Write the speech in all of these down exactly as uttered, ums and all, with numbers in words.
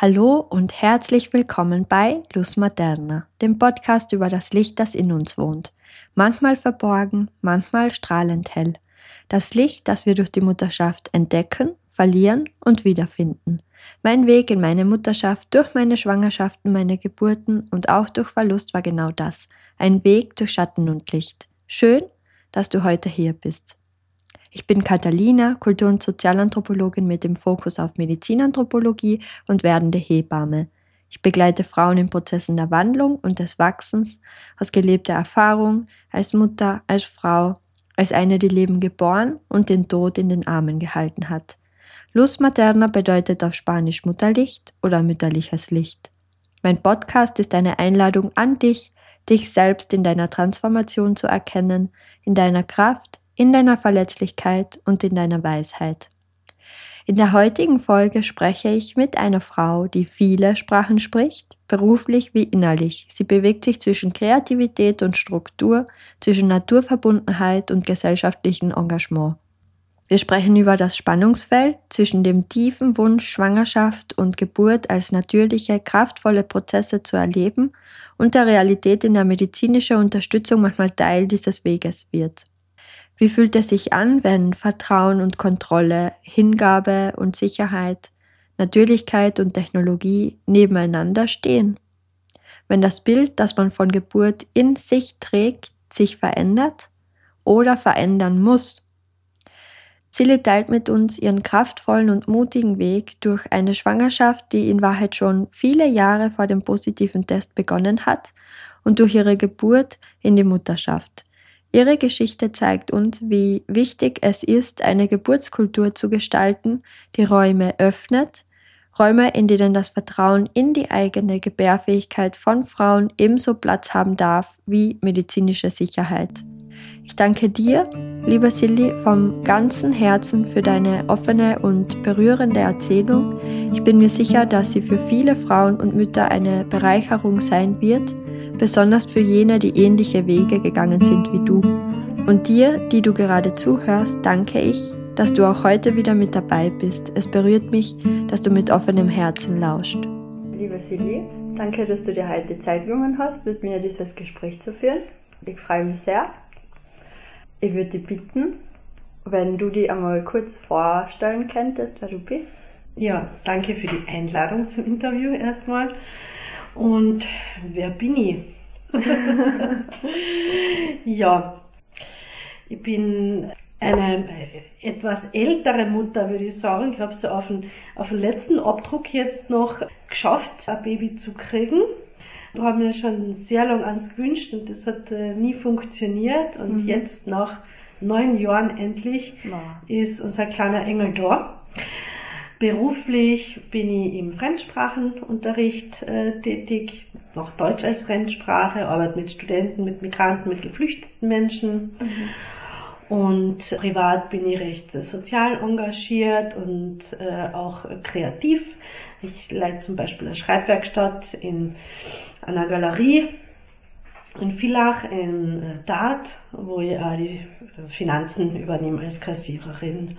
Hallo und herzlich willkommen bei Luz Materna, dem Podcast über das Licht, das in uns wohnt. Manchmal verborgen, manchmal strahlend hell. Das Licht, das wir durch die Mutterschaft entdecken, verlieren und wiederfinden. Mein Weg in meine Mutterschaft, durch meine Schwangerschaften, meine Geburten und auch durch Verlust war genau das. Ein Weg durch Schatten und Licht. Schön, dass du heute hier bist. Ich bin Katharina, Kultur- und Sozialanthropologin mit dem Fokus auf Medizinanthropologie und werdende Hebamme. Ich begleite Frauen in Prozessen der Wandlung und des Wachsens, aus gelebter Erfahrung, als Mutter, als Frau, als eine, die Leben geboren und den Tod in den Armen gehalten hat. Luz Materna bedeutet auf Spanisch Mutterlicht oder mütterliches Licht. Mein Podcast ist eine Einladung an dich, dich selbst in deiner Transformation zu erkennen, in deiner Kraft, in deiner Verletzlichkeit und in deiner Weisheit. In der heutigen Folge spreche ich mit einer Frau, die viele Sprachen spricht, beruflich wie innerlich. Sie bewegt sich zwischen Kreativität und Struktur, zwischen Naturverbundenheit und gesellschaftlichem Engagement. Wir sprechen über das Spannungsfeld zwischen dem tiefen Wunsch, Schwangerschaft und Geburt als natürliche, kraftvolle Prozesse zu erleben und der Realität, in der medizinische Unterstützung manchmal Teil dieses Weges wird. Wie fühlt es sich an, wenn Vertrauen und Kontrolle, Hingabe und Sicherheit, Natürlichkeit und Technologie nebeneinander stehen? Wenn das Bild, das man von Geburt in sich trägt, sich verändert oder verändern muss? Silly teilt mit uns ihren kraftvollen und mutigen Weg durch eine Schwangerschaft, die in Wahrheit schon viele Jahre vor dem positiven Test begonnen hat, und durch ihre Geburt in die Mutterschaft. Ihre Geschichte zeigt uns, wie wichtig es ist, eine Geburtskultur zu gestalten, die Räume öffnet, Räume, in denen das Vertrauen in die eigene Gebärfähigkeit von Frauen ebenso Platz haben darf wie medizinische Sicherheit. Ich danke dir, liebe Silly, vom ganzen Herzen für deine offene und berührende Erzählung. Ich bin mir sicher, dass sie für viele Frauen und Mütter eine Bereicherung sein wird, besonders für jene, die ähnliche Wege gegangen sind wie du. Und dir, die du gerade zuhörst, danke ich, dass du auch heute wieder mit dabei bist. Es berührt mich, dass du mit offenem Herzen lauscht. Liebe Silly, danke, dass du dir heute die Zeit genommen hast, mit mir dieses Gespräch zu führen. Ich freue mich sehr. Ich würde dich bitten, wenn du dich einmal kurz vorstellen könntest, wer du bist. Ja, danke für die Einladung zum Interview erstmal. Und wer bin ich? Ja, ich bin eine etwas ältere Mutter, würde ich sagen. Ich habe es auf den, auf den letzten Abdruck jetzt noch geschafft, ein Baby zu kriegen. Ich habe mir schon sehr lange eins gewünscht und das hat äh, nie funktioniert. Und mhm. jetzt nach neun Jahren endlich wow. ist unser kleiner Engel da. Beruflich bin ich im Fremdsprachenunterricht äh, tätig, noch Deutsch als Fremdsprache, arbeite mit Studenten, mit Migranten, mit geflüchteten Menschen. Mhm. Und privat bin ich recht sozial engagiert und äh, auch kreativ. Ich leite zum Beispiel eine Schreibwerkstatt in einer Galerie in Villach, in äh, Dart, wo ich auch die Finanzen übernehme als Kassiererin.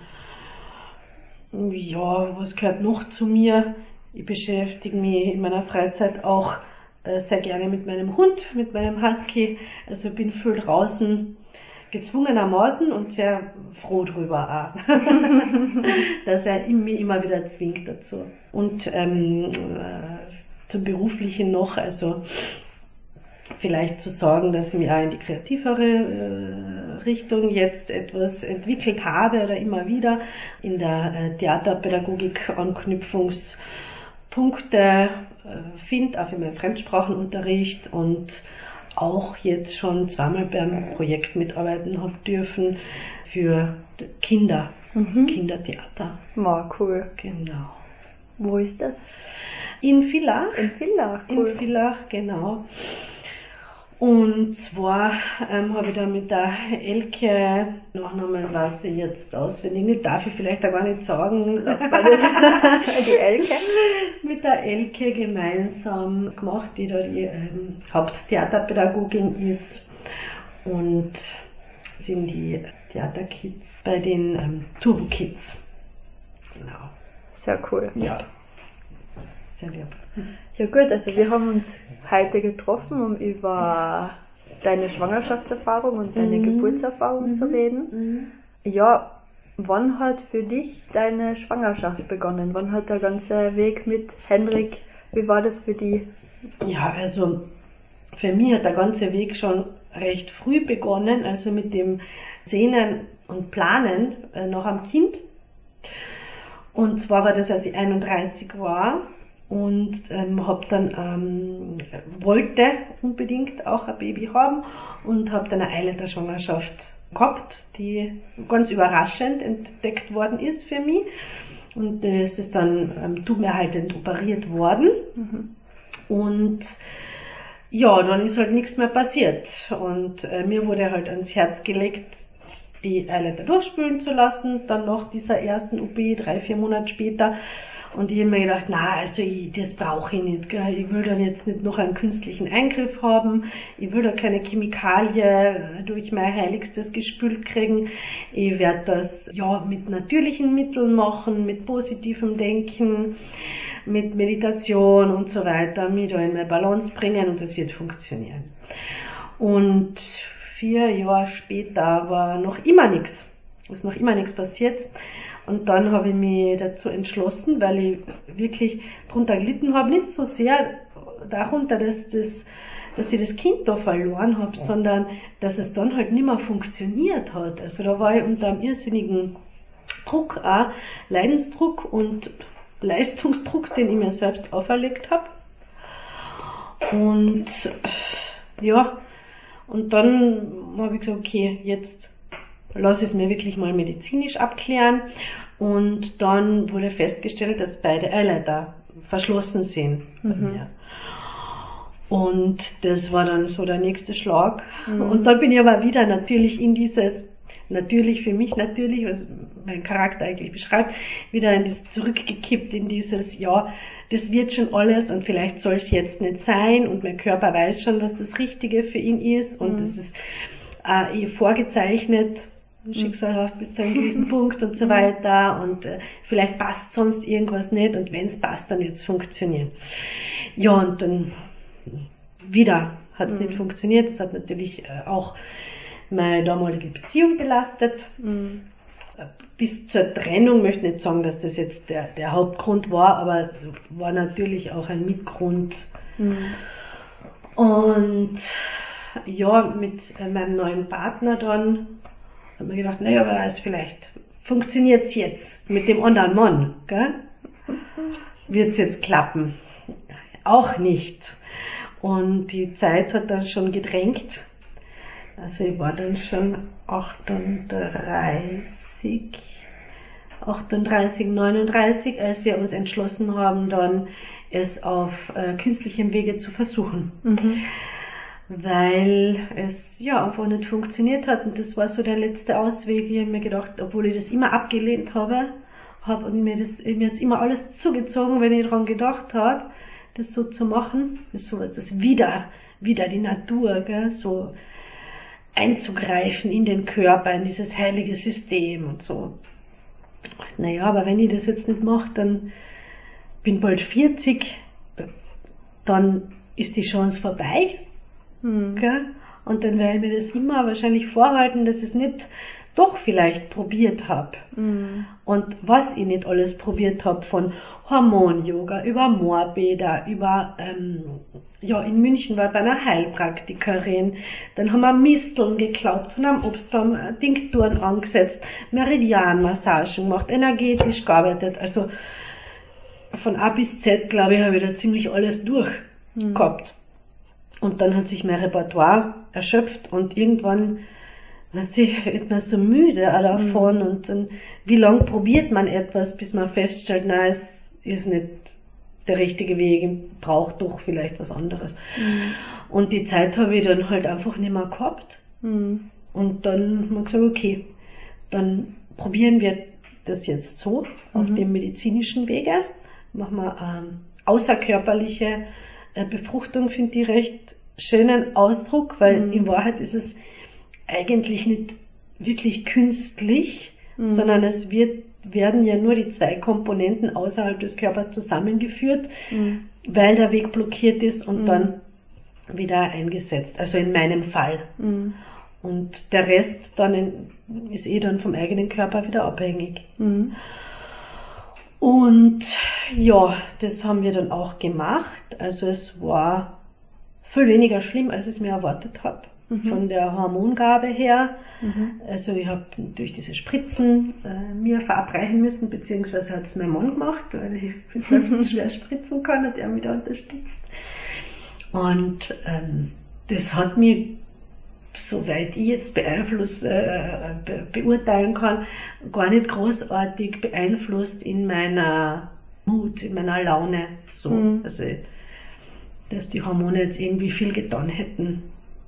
Ja, was gehört noch zu mir? Ich beschäftige mich in meiner Freizeit auch äh, sehr gerne mit meinem Hund, mit meinem Husky. Also bin viel draußen, gezwungenermaßen und sehr froh drüber auch, dass er mich immer wieder zwingt dazu. Und ähm, äh, zum Beruflichen noch, also vielleicht zu sagen, dass ich mich auch in die kreativere äh, Richtung jetzt etwas entwickelt habe oder immer wieder in der äh, Theaterpädagogik Anknüpfungspunkte äh, finde, auch in meinem Fremdsprachenunterricht und auch jetzt schon zweimal beim Projekt mitarbeiten habe dürfen für Kinder, mhm. Kindertheater. Wow, cool. Genau. Wo ist das? In Villach. In Villach, cool. In Villach, genau. Und zwar ähm, habe ich da mit der Elke, Nachnamen weiß ich jetzt auswendig nicht, darf ich vielleicht auch gar nicht sagen, die Elke? Mit der Elke gemeinsam gemacht, die da die ähm, Haupttheaterpädagogin ist und sind die Theaterkids bei den ähm, Turbo Kids. Genau. Sehr cool. Ja. sehr lieb. Ja gut, also wir haben uns heute getroffen, um über deine Schwangerschaftserfahrung und deine Mhm. Geburtserfahrung Mhm. zu reden. Mhm. Ja, wann hat für dich deine Schwangerschaft begonnen? Wann hat der ganze Weg mit Henrik, wie war das für dich? Ja, also für mich hat der ganze Weg schon recht früh begonnen, also mit dem Sehnen und Planen äh, noch am Kind. Und zwar war das, als ich einunddreißig war und ähm, hab dann ähm, wollte unbedingt auch ein Baby haben und habe dann eine Eileiterschwangerschaft gehabt, die ganz überraschend entdeckt worden ist für mich. Und es ist dann ähm, tubenhaltend operiert worden. Mhm. Und ja, dann ist halt nichts mehr passiert. Und äh, mir wurde halt ans Herz gelegt, die Eileiter durchspülen zu lassen, dann nach dieser ersten O P, drei, vier Monate später. Und ich habe mir gedacht, na, also ich, das brauche ich nicht, gell? Ich will dann jetzt nicht noch einen künstlichen Eingriff haben, ich will da keine Chemikalie durch mein Heiligstes gespült kriegen. Ich werde das ja mit natürlichen Mitteln machen, mit positivem Denken, mit Meditation und so weiter, mich da in meine Balance bringen und das wird funktionieren. Und vier Jahre später war noch immer nichts, ist noch immer nichts passiert. Und dann habe ich mich dazu entschlossen, weil ich wirklich drunter gelitten habe, nicht so sehr darunter, dass, das, dass ich das Kind da verloren habe, sondern dass es dann halt nicht mehr funktioniert hat. Also da war ich unter einem irrsinnigen Druck auch, Leidensdruck und Leistungsdruck, den ich mir selbst auferlegt habe. Und ja, und dann habe ich gesagt, okay, jetzt lasse ich es mir wirklich mal medizinisch abklären. Und dann wurde festgestellt, dass beide Eileiter verschlossen sind bei Mhm. mir. Und das war dann so der nächste Schlag. Mhm. Und dann bin ich aber wieder natürlich in dieses, natürlich für mich natürlich, was mein Charakter eigentlich beschreibt, wieder in das zurückgekippt, in dieses, ja, das wird schon alles und vielleicht soll es jetzt nicht sein und mein Körper weiß schon, was das Richtige für ihn ist und Mhm. das ist äh, eh vorgezeichnet, schicksalhaft bis zu einem gewissen Punkt und so weiter und äh, vielleicht passt sonst irgendwas nicht und wenn es passt, dann wird es funktionieren. Ja, und dann wieder hat es Mhm. nicht funktioniert. Das hat natürlich äh, auch meine damalige Beziehung belastet. Mhm. Bis zur Trennung möchte ich nicht sagen, dass das jetzt der, der Hauptgrund war, aber war natürlich auch ein Mitgrund. Mhm. Und ja, mit äh, meinem neuen Partner dann hat man gedacht, naja, wer weiß, vielleicht funktioniert es jetzt mit dem anderen Mann, gell? Wird es jetzt klappen? Auch nicht. Und die Zeit hat dann schon gedrängt. Also ich war dann schon achtunddreißig, achtunddreißig, neununddreißig, als wir uns entschlossen haben, dann es auf äh, künstlichem Wege zu versuchen. Mhm. Weil es ja einfach nicht funktioniert hat und das war so der letzte Ausweg. Ich habe mir gedacht, obwohl ich das immer abgelehnt habe, habe und mir das mir jetzt immer alles zugezogen, wenn ich daran gedacht habe, das so zu machen, das so das wieder wieder die Natur, gell, so einzugreifen in den Körper, in dieses heilige System und so. Naja, aber wenn ich das jetzt nicht mache, dann bin bald vierzig, dann ist die Chance vorbei. Mhm. Gell? Und dann werde ich mir das immer wahrscheinlich vorhalten, dass ich es nicht doch vielleicht probiert habe. Mhm. Und was ich nicht alles probiert habe, von Hormon-Yoga, über Moorbäder, über, ähm, ja, in München war bei einer Heilpraktikerin, dann haben wir Misteln geklaubt, von einem Obstbaum Tinkturen angesetzt, Meridianmassagen gemacht, energetisch gearbeitet, also von A bis Z, glaube ich, habe ich da ziemlich alles durch Mhm. gehabt. Und dann hat sich mein Repertoire erschöpft und irgendwann, weißt du, wird man so müde auch davon Mhm. und dann, wie lange probiert man etwas, bis man feststellt, na, es ist nicht der richtige Weg, ich brauche doch vielleicht was anderes. Mhm. Und die Zeit habe ich dann halt einfach nicht mehr gehabt. Mhm. Und dann haben wir gesagt, okay, dann probieren wir das jetzt so, auf Mhm. dem medizinischen Wege. Machen wir ähm, außerkörperliche äh, Befruchtung, finde ich recht schönen Ausdruck, weil Mhm. in Wahrheit ist es eigentlich nicht wirklich künstlich, Mhm. sondern es wird werden ja nur die zwei Komponenten außerhalb des Körpers zusammengeführt, Mhm. weil der Weg blockiert ist und Mhm. dann wieder eingesetzt, also in meinem Fall. Mhm. Und der Rest dann in, ist eh dann vom eigenen Körper wieder abhängig. Mhm. Und ja, das haben wir dann auch gemacht. Also es war viel weniger schlimm, als ich es mir erwartet habe. Mhm. Von der Hormongabe her. Mhm. Also ich habe durch diese Spritzen äh, mir verabreichen müssen, beziehungsweise hat es mein Mann gemacht, weil ich selbst schwer spritzen kann und er mich da unterstützt. Und ähm, das hat mich, soweit ich jetzt beeinflusst, äh, be beurteilen kann, gar nicht großartig beeinflusst in meiner Mut, in meiner Laune. So. Mhm. Also, dass die Hormone jetzt irgendwie viel getan hätten.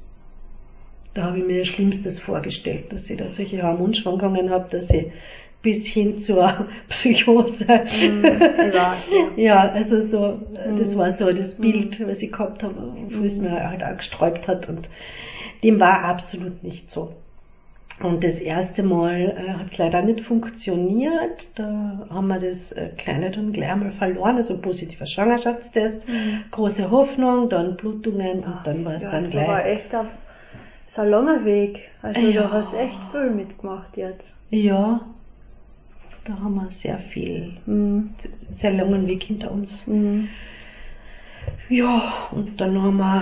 Da habe ich mir das Schlimmstes vorgestellt, dass ich da solche Hormonschwankungen habe, dass ich bis hin zur Psychose. Mhm. Ja, ja. Ja, also so, das Mhm. war so das Bild, was ich gehabt habe, wo es mir halt auch gesträubt hat, und dem war absolut nicht so. Und das erste Mal äh, hat es leider nicht funktioniert. Da haben wir das äh, Kleine dann gleich einmal verloren, also ein positiver Schwangerschaftstest, Mhm. große Hoffnung, dann Blutungen und dann war es Ja, dann das gleich. war echt ein, das ist ein langer Weg. Also Ja. du hast echt viel mitgemacht jetzt. Ja, da haben wir sehr viel, Mhm. sehr langen Weg hinter uns. Mhm. Ja, und dann haben wir,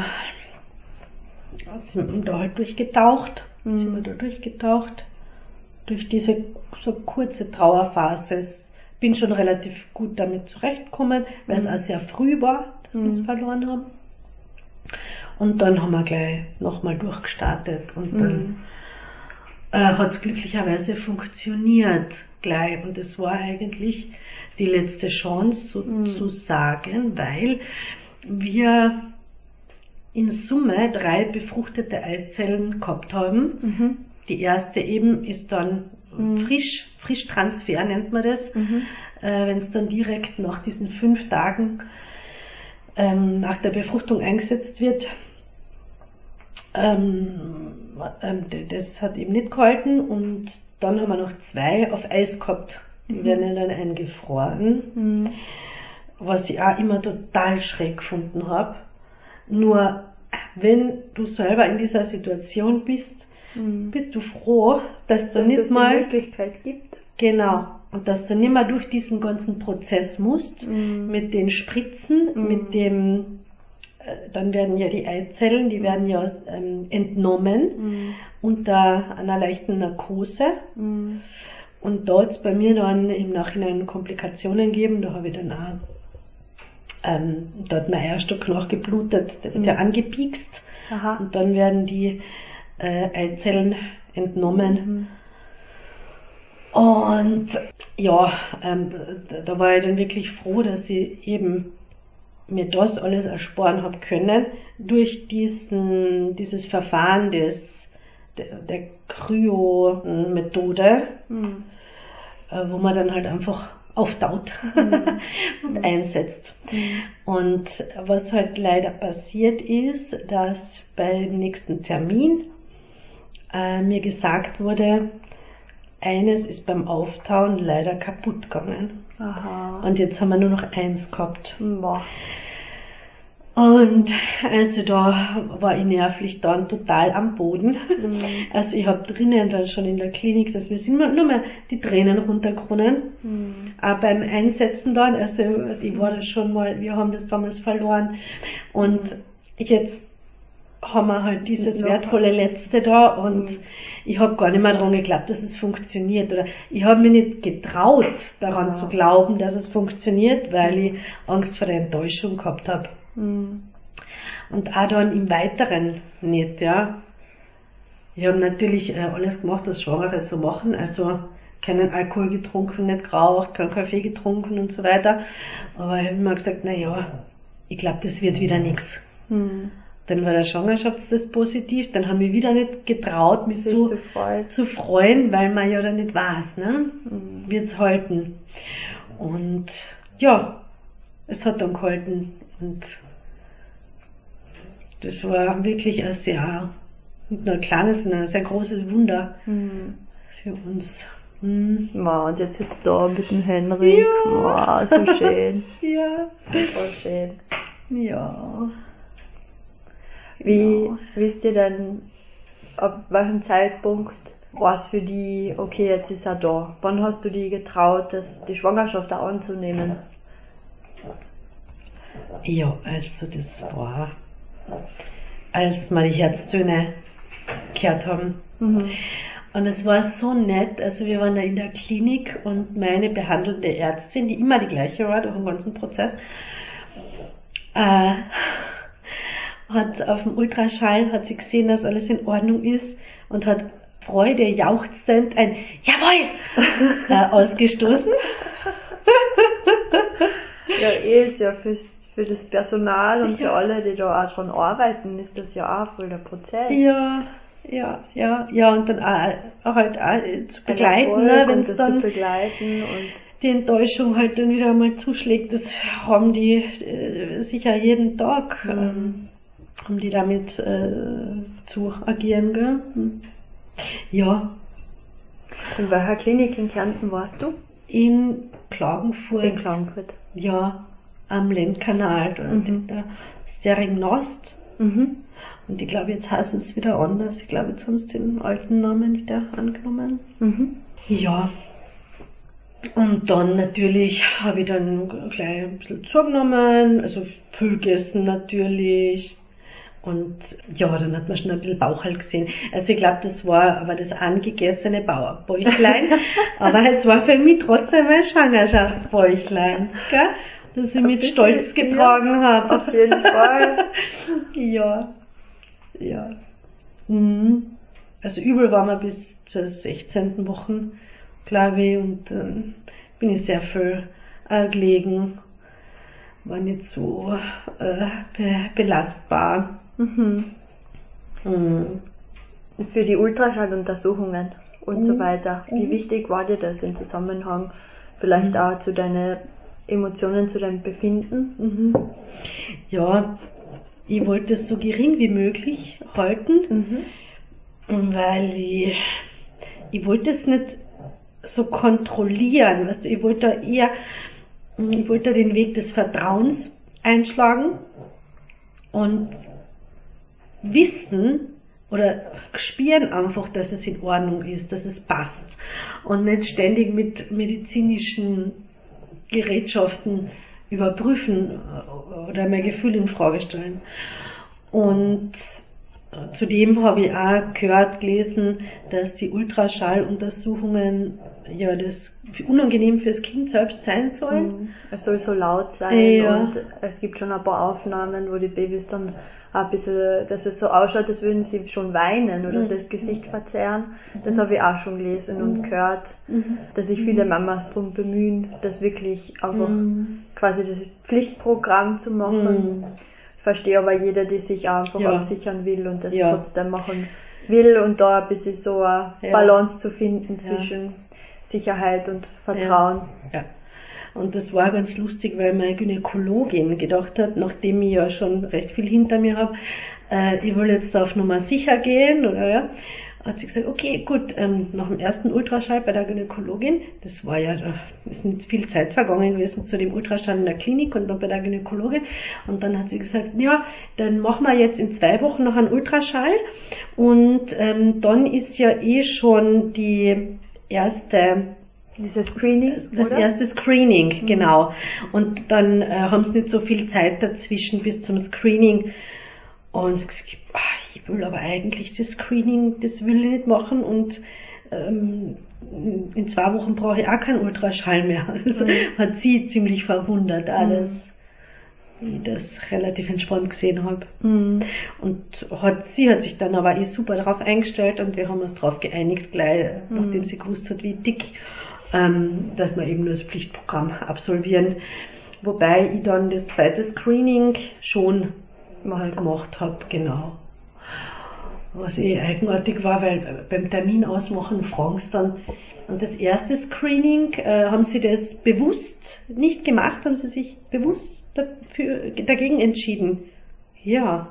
sind wir da halt durchgetaucht, Mhm. sind wir da durchgetaucht, durch diese so kurze Trauerphase. Ich bin schon relativ gut damit zurechtgekommen, weil Mhm. es auch sehr früh war, dass wir es Mhm. verloren haben. Und dann haben wir gleich nochmal durchgestartet und dann Mhm. äh, hat es glücklicherweise funktioniert gleich. Und es war eigentlich die letzte Chance sozusagen, weil wir in Summe drei befruchtete Eizellen gehabt haben. Mhm. Die erste eben ist dann Mhm. frisch, Frischtransfer nennt man das, Mhm. äh, wenn es dann direkt nach diesen fünf Tagen ähm, nach der Befruchtung eingesetzt wird. Ähm, ähm, das hat eben nicht gehalten, und dann haben wir noch zwei auf Eis gehabt. Die Mhm. werden dann eingefroren, Mhm. was ich auch immer total schräg gefunden habe. Nur wenn du selber in dieser Situation bist, Mhm. bist du froh, dass du Dass nicht es die mal, Möglichkeit gibt. genau, und dass du nicht mehr durch diesen ganzen Prozess musst, Mhm. mit den Spritzen, Mhm. mit dem, äh, dann werden ja die Eizellen, die werden ja ähm, entnommen Mhm. unter einer leichten Narkose. Mhm. Und da hat es bei mir dann im Nachhinein Komplikationen gegeben. Da habe ich dann auch, ähm, da hat mein Eierstock nachgeblutet, der wird Mhm. ja angepiekst. Aha. Und dann werden die äh, Eizellen entnommen. Mhm. Und ja, ähm, da, da war ich dann wirklich froh, dass ich eben mir das alles ersparen habe können durch diesen, dieses Verfahren des, der, der Kryo-Methode, Mhm. äh, wo man dann halt einfach auftaut Mhm. und einsetzt. Mhm. Und was halt leider passiert ist, dass beim nächsten Termin äh, mir gesagt wurde, eines ist beim Auftauen leider kaputt gegangen. Aha. Und jetzt haben wir nur noch eins gehabt. Boah. Und also da war ich nervlich dann total am Boden. Mhm. Also ich habe drinnen dann schon in der Klinik, dass wir sind nur mehr die Tränen runtergerunnen. Mhm. Aber beim Einsetzen dann, also ich war das schon mal, wir haben das damals verloren. Und jetzt haben wir halt dieses Noch- wertvolle Letzte da, und Mhm. ich habe gar nicht mehr daran geglaubt, dass es funktioniert. Oder ich habe mich nicht getraut, daran Ja. zu glauben, dass es funktioniert, weil ich Angst vor der Enttäuschung gehabt habe. Mhm. Und auch dann im Weiteren nicht, ja. Ich habe natürlich äh, alles gemacht, was Schwangere so machen, also keinen Alkohol getrunken, nicht geraucht, keinen Kaffee getrunken und so weiter. Aber ich habe immer gesagt, na ja, ich glaube, das wird wieder nichts. Mhm. Dann war der Schwangerschaftstest positiv, dann haben wir wieder nicht getraut, mich Sich so zu freuen. zu freuen, weil man ja dann nicht weiß, ne? Mhm. Wird's halten. Und ja, es hat dann gehalten, und das war wirklich ein sehr, nicht nur ein kleines, sondern ein sehr großes Wunder Mhm. für uns. Mhm. Wow, und jetzt sitzt du da mit dem Henrik. Ja. Wow, so schön. Ja. Voll schön. Ja. Wie, Genau. wie ist dir denn, ab welchem Zeitpunkt war es für die, okay, jetzt ist er da? Wann hast du die getraut, das, die Schwangerschaft auch anzunehmen? Ja, also das war, als wir die Herztöne gehört haben. Mhm. Und es war so nett, also wir waren da in der Klinik und meine behandelnde Ärztin, die immer die gleiche war durch den ganzen Prozess, äh, hat auf dem Ultraschall, hat sie gesehen, dass alles in Ordnung ist und hat Freude jauchzend ein Jawohl äh, ausgestoßen. Ja, eh ist ja fürs, für das Personal und Ja. für alle, die da auch dran arbeiten, ist das ja auch voll der Prozess. Ja, ja, ja, ja, und dann auch, auch halt auch zu Ein begleiten, Erfolg ne, und wenn das es dann zu begleiten und die Enttäuschung halt dann wieder einmal zuschlägt, das haben die äh, sicher jeden Tag, Mhm. ähm, um die damit äh, zu agieren, gell? Hm. Ja, in welcher Klinik in Kärnten warst du? in Klagenfurt, In Klagenfurt. ja, am Lendkanal, dort Mhm. in der Seringnost. Mhm. Und ich glaube, jetzt heißt es wieder anders. Ich glaube, jetzt haben sie den alten Namen wieder angenommen. Mhm. Ja. Und dann natürlich habe ich dann gleich ein bisschen zugenommen, also viel gegessen natürlich. Und ja, dann hat man schon ein bisschen Bauch halt gesehen. Also ich glaube, das war aber das angegessene Bauer- Bäuchlein. Aber es war für mich trotzdem ein Schwangerschaftsbäuchlein, gell? Das ich mit bisschen, Stolz getragen habe. Auf jeden Fall. Ja. Ja. Mhm. Also übel war mir bis zur sechzehnten Woche, glaube ich, und dann bin ich sehr viel äh, gelegen. War nicht so äh, be belastbar. Mhm. Mhm. Und für die Ultraschalluntersuchungen und so Mhm. weiter, wie Mhm. wichtig war dir das im Zusammenhang vielleicht Mhm. auch zu deinen Emotionen, zu deinem Befinden? Mhm. Ja, ich wollte es so gering wie möglich halten, Mhm. weil ich, ich wollte es nicht so kontrollieren. Also ich wollte da eher, ich wollte da den Weg des Vertrauens einschlagen und wissen oder spüren einfach, dass es in Ordnung ist, dass es passt und nicht ständig mit medizinischen Gerätschaften überprüfen oder mein Gefühl in Frage stellen. Und zudem habe ich auch gehört, gelesen, dass die Ultraschalluntersuchungen ja das unangenehm fürs Kind selbst sein sollen. Mhm. Es soll so laut sein Ja. und es gibt schon ein paar Aufnahmen, wo die Babys dann auch ein bisschen, dass es so ausschaut, als würden sie schon weinen oder Mhm. das Gesicht verzerren. Das habe ich auch schon gelesen und gehört, Mhm. dass sich viele Mamas darum bemühen, das wirklich einfach Mhm. quasi das Pflichtprogramm zu machen. Mhm. Ich verstehe aber jeder, die sich auch einfach Ja. absichern will und das Ja. trotzdem machen will und da ein bisschen so eine Ja. Balance zu finden Ja. zwischen Sicherheit und Vertrauen. Ja. Und das war ganz lustig, weil meine Gynäkologin gedacht hat, nachdem ich ja schon recht viel hinter mir habe, äh, ich will jetzt auf Nummer sicher gehen, oder ja, hat sie gesagt, okay, gut, ähm, nach dem ersten Ultraschall bei der Gynäkologin, das war ja, da ist nicht viel Zeit vergangen gewesen zu dem Ultraschall in der Klinik und dann bei der Gynäkologin, und dann hat sie gesagt, ja, dann machen wir jetzt in zwei Wochen noch einen Ultraschall und ähm, dann ist ja eh schon die erste Dieses Screening, das oder? erste Screening, mhm. genau. Und dann äh, haben sie nicht so viel Zeit dazwischen bis zum Screening. Und ich gesagt, ach, ich will aber eigentlich das Screening, das will ich nicht machen. Und ähm, in zwei Wochen brauche ich auch keinen Ultraschall mehr. Das mhm. hat sie ziemlich verwundert alles, mhm. wie ich das relativ entspannt gesehen habe. Mhm. Und hat, sie hat sich dann aber eh super darauf eingestellt und wir haben uns darauf geeinigt, gleich, mhm. nachdem sie gewusst hat, wie dick, ähm, dass wir eben nur das Pflichtprogramm absolvieren. Wobei ich dann das zweite Screening schon mal gemacht habe, genau. Was eh eigenartig war, weil beim Termin ausmachen fragen sie dann, und das erste Screening, äh, haben sie das bewusst nicht gemacht, haben sie sich bewusst dafür, dagegen entschieden. Ja,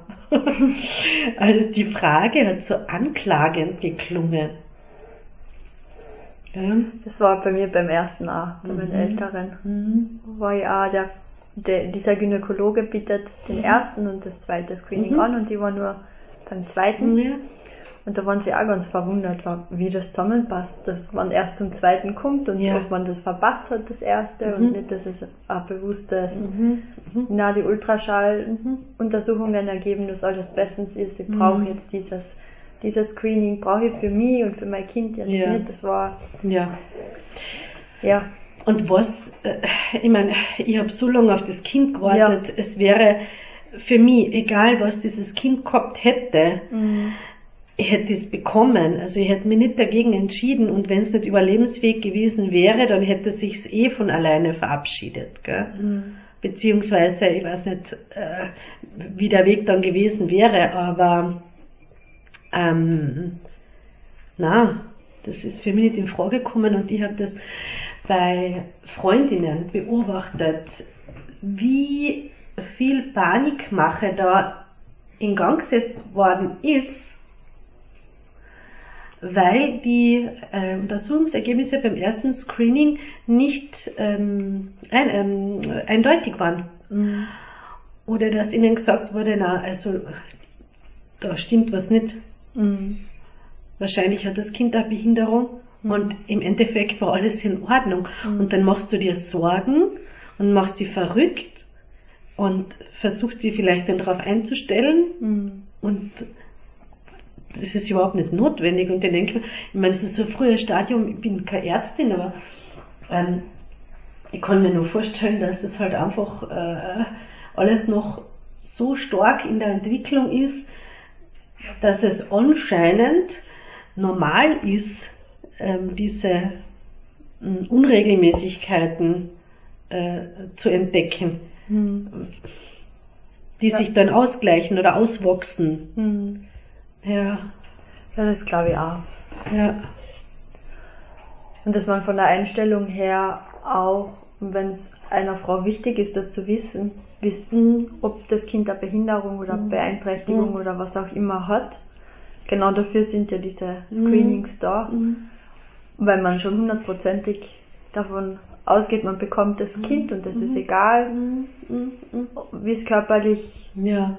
also die Frage hat so anklagend geklungen. Ja. Das war bei mir beim ersten auch, bei Mhm. meinen Älteren. Mhm. War ja auch der, der, dieser Gynäkologe bietet den Mhm. ersten und das zweite Screening Mhm. an und ich war nur beim zweiten. Ja. Und da waren sie auch ganz verwundert, wie das zusammenpasst, dass man erst zum zweiten kommt und Ja. ob man das verpasst hat, das erste, Mhm. und nicht, dass es ein bewusstes, Mhm. Mhm. na, die Ultraschalluntersuchungen ergeben, dass alles bestens ist. Ich Mhm. brauche jetzt dieses, dieses Screening, brauche ich für mich und für mein Kind jetzt Ja. nicht. Das war, Ja. ja, Und was, äh, ich meine, ich habe so lange auf das Kind gewartet, es wäre für mich, egal was dieses Kind gehabt hätte, mhm. ich hätte es bekommen. Also ich hätte mich nicht dagegen entschieden, und wenn es nicht überlebensfähig gewesen wäre, dann hätte es sich eh von alleine verabschiedet. Gell? Mhm. Beziehungsweise, ich weiß nicht, äh, wie der Weg dann gewesen wäre, aber ähm, na, das ist für mich nicht in Frage gekommen, und ich habe das bei Freundinnen beobachtet, wie viel Panikmache da in Gang gesetzt worden ist, weil die äh, Untersuchungsergebnisse beim ersten Screening nicht ähm, ein, ähm, eindeutig waren. Mhm. Oder dass ihnen gesagt wurde, na, also da stimmt was nicht. Mhm. Wahrscheinlich hat das Kind eine Behinderung, Mhm. und im Endeffekt war alles in Ordnung. Mhm. Und dann machst du dir Sorgen und machst dich verrückt und versuchst dich vielleicht dann darauf einzustellen, Mhm. und das ist überhaupt nicht notwendig. Und dann denke ich mir, ich meine, das ist so ein frühes Stadium, ich bin keine Ärztin, aber ähm, ich kann mir nur vorstellen, dass das halt einfach äh, alles noch so stark in der Entwicklung ist, dass es anscheinend normal ist, ähm, diese ähm, Unregelmäßigkeiten äh, zu entdecken, Mhm. die Ja. sich dann ausgleichen oder auswachsen. Mhm. Ja, Ja, das glaube ich auch. ja. Und dass man von der Einstellung her auch, wenn es einer Frau wichtig ist, das zu wissen, wissen, ob das Kind eine Behinderung oder Mhm. Beeinträchtigung Mhm. oder was auch immer hat. Genau dafür sind ja diese Screenings da, Mhm. weil man schon hundertprozentig davon ausgeht, man bekommt das Kind und es ist Mhm. egal, Mhm. Mhm. Mhm. wie es körperlich, Ja.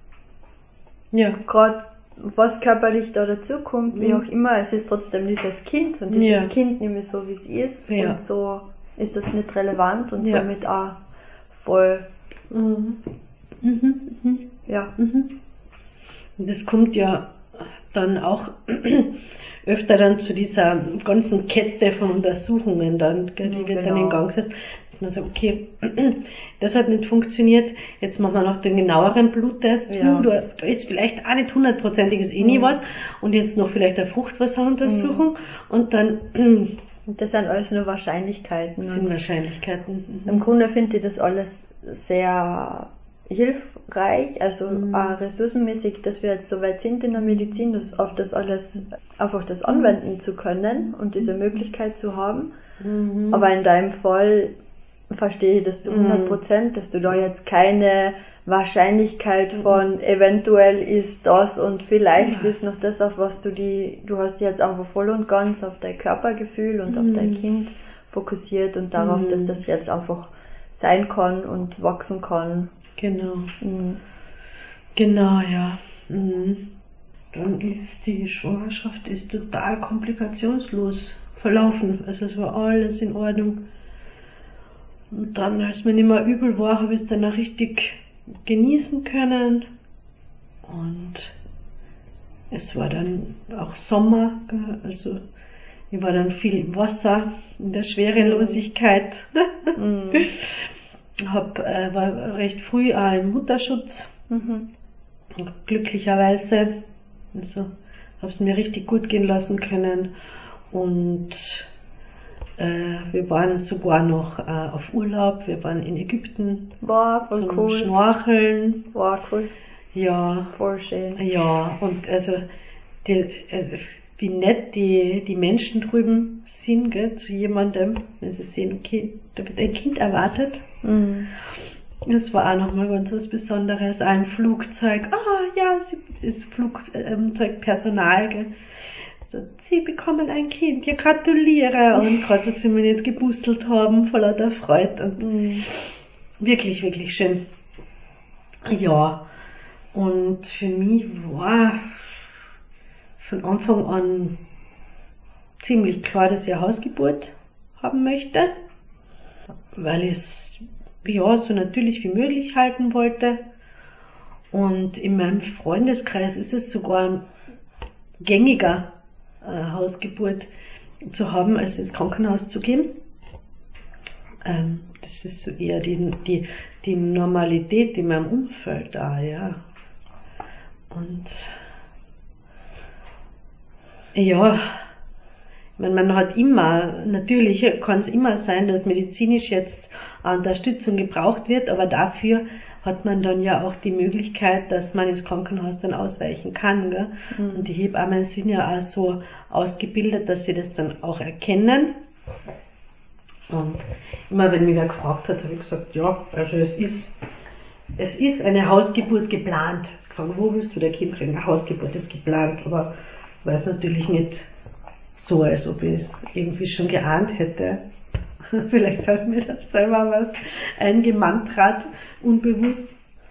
Ja. gerade was körperlich da dazukommt, wie Mhm. auch immer, es ist trotzdem dieses Kind und dieses Ja. Kind nehme ich so, wie es ist, Ja. und so ist das nicht relevant und Ja. somit auch voll, Mhm. Mhm. Mhm. ja, Mhm. Und das kommt ja dann auch öfter dann zu dieser ganzen Kette von Untersuchungen dann, gell, die Mhm, wird dann genau. in Gang gesetzt, dass man sagt, okay, das hat nicht funktioniert, jetzt machen wir noch den genaueren Bluttest, Ja. hm, da, da ist vielleicht auch nicht hundertprozentiges eh nie Mhm. was, und jetzt noch vielleicht eine Fruchtwasseruntersuchung, und dann und das sind alles nur Wahrscheinlichkeiten. sind Und Wahrscheinlichkeiten. im Grunde finde ich das alles sehr hilfreich, also Mhm. auch ressourcenmäßig, dass wir jetzt so weit sind in der Medizin, das auf das alles einfach das anwenden zu können und diese Möglichkeit zu haben. Mhm. Aber in deinem Fall verstehe ich das zu Mhm. hundert Prozent, dass du da jetzt keine Wahrscheinlichkeit von eventuell ist das und vielleicht Ja. ist noch das, auf was du die, du hast dich jetzt einfach voll und ganz auf dein Körpergefühl und Mhm. auf dein Kind fokussiert und darauf, Mhm. dass das jetzt einfach sein kann und wachsen kann. Genau. Mhm. Genau, ja. Mhm. Dann ist die Schwangerschaft ist total komplikationslos verlaufen. Also es war alles in Ordnung. Und dann, als mir nicht mehr übel war, habe ich es dann auch richtig genießen können. Und es war dann auch Sommer, gell, also ich war dann viel im Wasser, in der Schwerelosigkeit. Mhm. Hab, äh, war recht früh auch im Mutterschutz, Mhm. glücklicherweise. Also habe es mir richtig gut gehen lassen können, und äh, wir waren sogar noch äh, auf Urlaub. Wir waren in Ägypten War voll zum cool. Schnorcheln. War cool. Ja, Voll schön. ja, und also, die, also wie nett die, die Menschen drüben sind, gell, zu jemandem, wenn sie sehen, okay, da wird ein Kind erwartet. Mhm. Das war auch nochmal ganz was Besonderes. Ein Flugzeug, ah ja, das Flugzeugpersonal, gell, so, Sie bekommen ein Kind, ja gratuliere. Und gerade so sind wir jetzt gebustelt haben, voller der Freude. Und Mhm. wirklich, wirklich schön. Ja, und für mich war von Anfang an ziemlich klar, dass ich eine Hausgeburt haben möchte, weil ich es ja, so natürlich wie möglich halten wollte. Und in meinem Freundeskreis ist es sogar gängiger, eine Hausgeburt zu haben, als ins Krankenhaus zu gehen. Ähm, das ist so eher die, die, die Normalität in meinem Umfeld da, ja. Und ja, ich meine, man hat immer, natürlich kann es immer sein, dass medizinisch jetzt Unterstützung gebraucht wird, aber dafür hat man dann ja auch die Möglichkeit, dass man ins Krankenhaus dann ausweichen kann. Gell? Mhm. Und die Hebammen sind ja auch so ausgebildet, dass sie das dann auch erkennen. Und immer wenn mich wer gefragt hat, habe ich gesagt, ja, also es ist, es ist eine Hausgeburt geplant. Ich habe gefragt, wo willst du der Kind kriegen? Eine Hausgeburt ist geplant, aber ich weiß natürlich nicht so, als ob ich es irgendwie schon geahnt hätte. Vielleicht habe ich mir das selber was eingemantrat, unbewusst.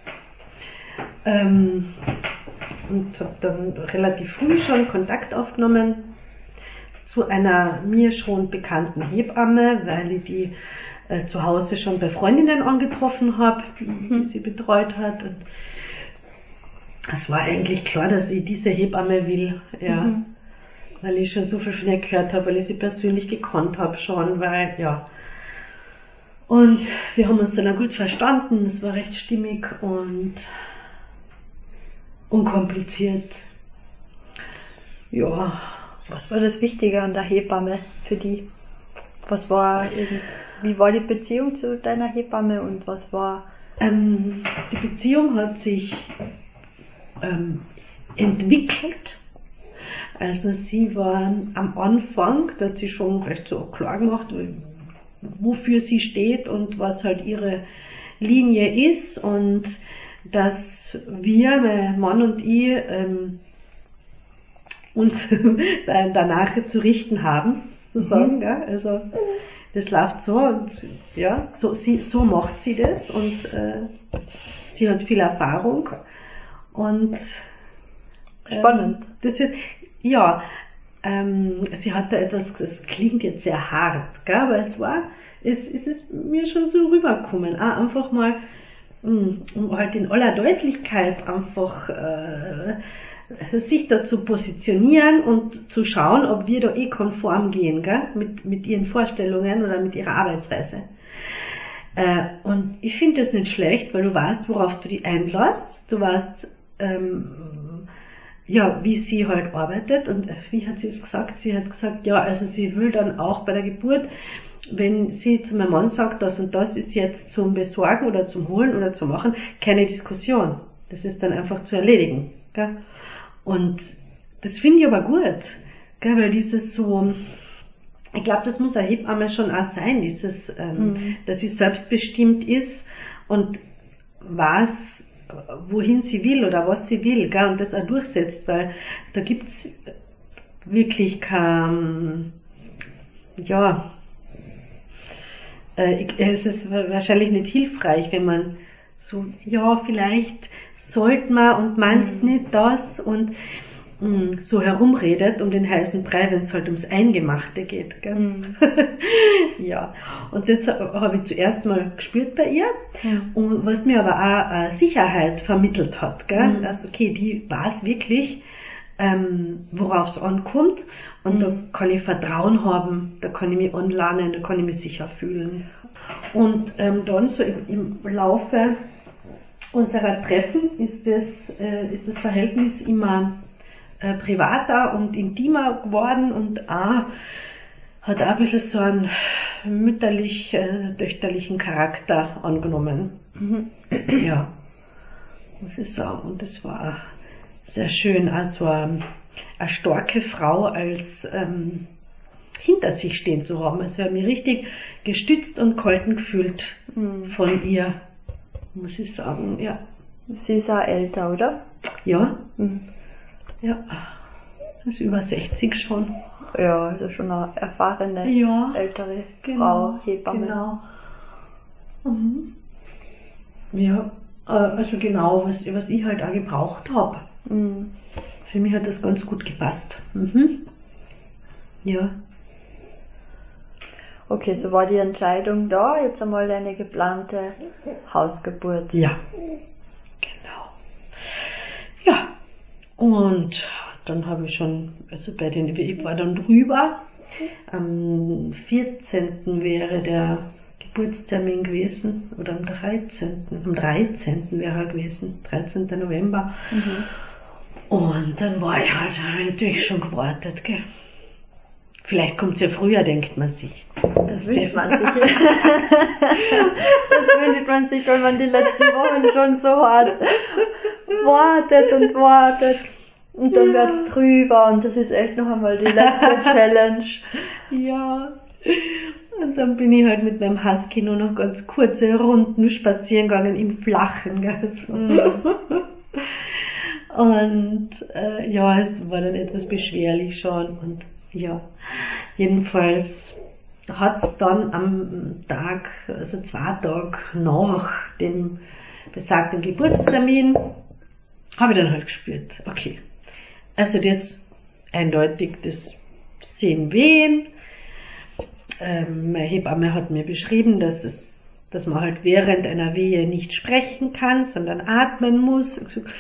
Ähm, und habe dann relativ früh schon Kontakt aufgenommen zu einer mir schon bekannten Hebamme, weil ich die äh, zu Hause schon bei Freundinnen angetroffen habe, die sie betreut hat. Und es war eigentlich klar, dass ich diese Hebamme will, ja. Mhm. Weil ich schon so viel von ihr gehört habe, weil ich sie persönlich gekannt habe schon, weil, ja. Und wir haben uns dann auch gut verstanden, es war recht stimmig und unkompliziert. Ja. Was war das Wichtige an der Hebamme für die? Was war, wie war die Beziehung zu deiner Hebamme und was war? Ähm, die Beziehung hat sich ähm, entwickelt. Also sie waren am Anfang, da hat sie schon recht so klar gemacht, wofür sie steht und was halt ihre Linie ist und dass wir, mein Mann und ich, ähm, uns danach zu richten haben, sozusagen. Mhm. Ja, also das läuft so und ja, so, sie, so macht sie das und äh, sie hat viel Erfahrung und äh, spannend. Das ist, ja, ähm, sie hat da etwas, das klingt jetzt sehr hart, gell, aber es war, es, es ist mir schon so rübergekommen, ah, einfach mal, mh, um halt in aller Deutlichkeit einfach äh, sich da zu positionieren und zu schauen, ob wir da eh konform gehen, gell, mit, mit ihren Vorstellungen oder mit ihrer Arbeitsweise. Äh, und ich finde das nicht schlecht, weil du weißt, worauf du dich einlässt, du weißt, ähm, ja, wie sie halt arbeitet und wie hat sie es gesagt? Sie hat gesagt, ja, also sie will dann auch bei der Geburt, wenn sie zu meinem Mann sagt, das und das ist jetzt zum Besorgen oder zum Holen oder zum Machen, keine Diskussion. Das ist dann einfach zu erledigen. Gell? Und das finde ich aber gut, gell? Weil dieses so, ich glaube, das muss eine Hebamme schon auch sein, dieses, ähm, mhm. dass sie selbstbestimmt ist und was wohin sie will oder was sie will, gell, und das auch durchsetzt, weil da gibt's wirklich kein, ja, äh, es ist wahrscheinlich nicht hilfreich, wenn man so, ja, vielleicht sollte man und meinst mhm. nicht das und mh, so herumredet um den heißen Brei, wenn es halt ums Eingemachte geht. Gell? Mhm. Ja, und das habe ich zuerst mal gespürt bei ihr mhm. und was mir aber auch äh, Sicherheit vermittelt hat. Gell? Mhm. Also okay, die weiß wirklich, ähm, worauf es ankommt und mhm. da kann ich Vertrauen haben, da kann ich mich anlernen, da kann ich mich sicher fühlen. Und ähm, dann so im, im Laufe unserer Treffen ist das, äh, ist das Verhältnis immer äh, privater und intimer geworden und auch, hat auch ein bisschen so einen mütterlich-töchterlichen äh, Charakter angenommen. Mhm. Ja, muss ich sagen. Und das war sehr schön, also eine, eine starke Frau als ähm, hinter sich stehen zu haben. Also ich habe mich richtig gestützt und gehalten gefühlt mhm. von ihr, muss ich sagen, ja. Sie ist auch älter, oder? Ja. Mhm. Ja. ist über sechzig schon. Ja, also schon eine erfahrene, ja, ältere genau, Frau, Hebamme. Genau. Mhm. Ja, also genau, was, was ich halt auch gebraucht habe. Mhm. Für mich hat das ganz gut gepasst. Mhm. Ja. Okay, so war die Entscheidung da, jetzt einmal eine geplante Hausgeburt. Ja, genau. Ja, und dann habe ich schon, also bei den, ich war dann drüber. Am vierzehnten wäre der Geburtstermin gewesen, oder am dreizehnten Am dreizehnten wäre er gewesen, dreizehnten November. Mhm. Und dann war ich halt natürlich schon gewartet, gell. Vielleicht kommt es ja früher, denkt man sich. Das wünscht man sich. Das wünscht man sich, weil man die letzten Wochen schon so hart wartet und wartet. Und dann wird es drüber und das ist echt noch einmal die letzte Challenge. Ja. Und dann bin ich halt mit meinem Husky nur noch ganz kurze Runden spazieren gegangen im Flachen. Gell? So. Mhm. Und äh, ja, es war dann etwas beschwerlich schon. Und ja, jedenfalls hat es dann am Tag, also zwei Tage nach dem besagten Geburtstermin, habe ich dann halt gespürt, okay, also das eindeutig, das sehen Wehen. Ähm, meine Hebamme hat mir beschrieben, dass es, dass man halt während einer Wehe nicht sprechen kann, sondern atmen muss.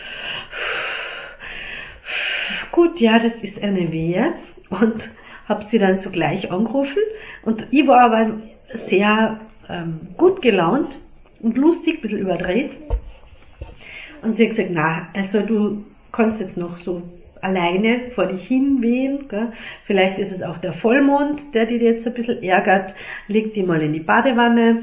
Gut, ja, das ist eine Wehe. Und habe sie dann sogleich angerufen. Und ich war aber sehr ähm, gut gelaunt und lustig, ein bisschen überdreht. Und sie hat gesagt, na, also du kannst jetzt noch so alleine vor dich hin wehen, gell? Vielleicht ist es auch der Vollmond, der dich jetzt ein bisschen ärgert. Leg die mal in die Badewanne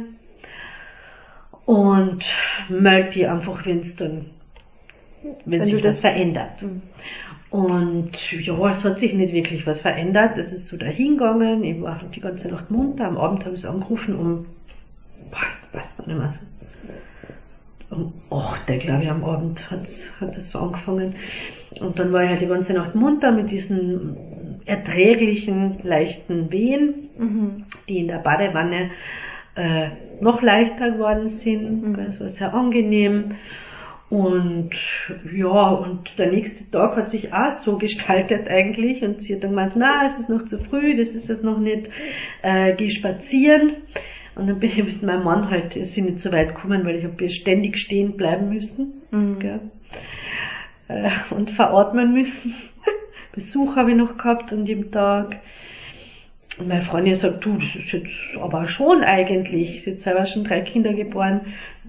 und meld die einfach, wenn es dann, wenn, wenn sich was verändert. Mhm. Und ja, es hat sich nicht wirklich was verändert. Es ist so dahingegangen. Ich war die ganze Nacht munter. Am Abend habe ich es angerufen um, boah, ich weiß gar nicht mehr, um acht, glaube ich, am Abend hat's, hat es so angefangen. Und dann war ich halt die ganze Nacht munter mit diesen erträglichen, leichten Wehen, mhm. die in der Badewanne äh, noch leichter geworden sind. Mhm. Das war sehr angenehm. Und ja, und der nächste Tag hat sich auch so gestaltet eigentlich. Und sie hat dann gemeint, na, es ist noch zu früh, das ist es noch nicht, äh, geh spazieren. Und dann bin ich mit meinem Mann halt, ist sie nicht so weit gekommen, weil ich habe hier ständig stehen bleiben müssen. Mhm. Gell? Äh, und veratmen müssen. Besuch habe ich noch gehabt an dem Tag. Und meine Freundin sagt, du, das ist jetzt aber schon eigentlich, sie hat selber schon drei Kinder geboren,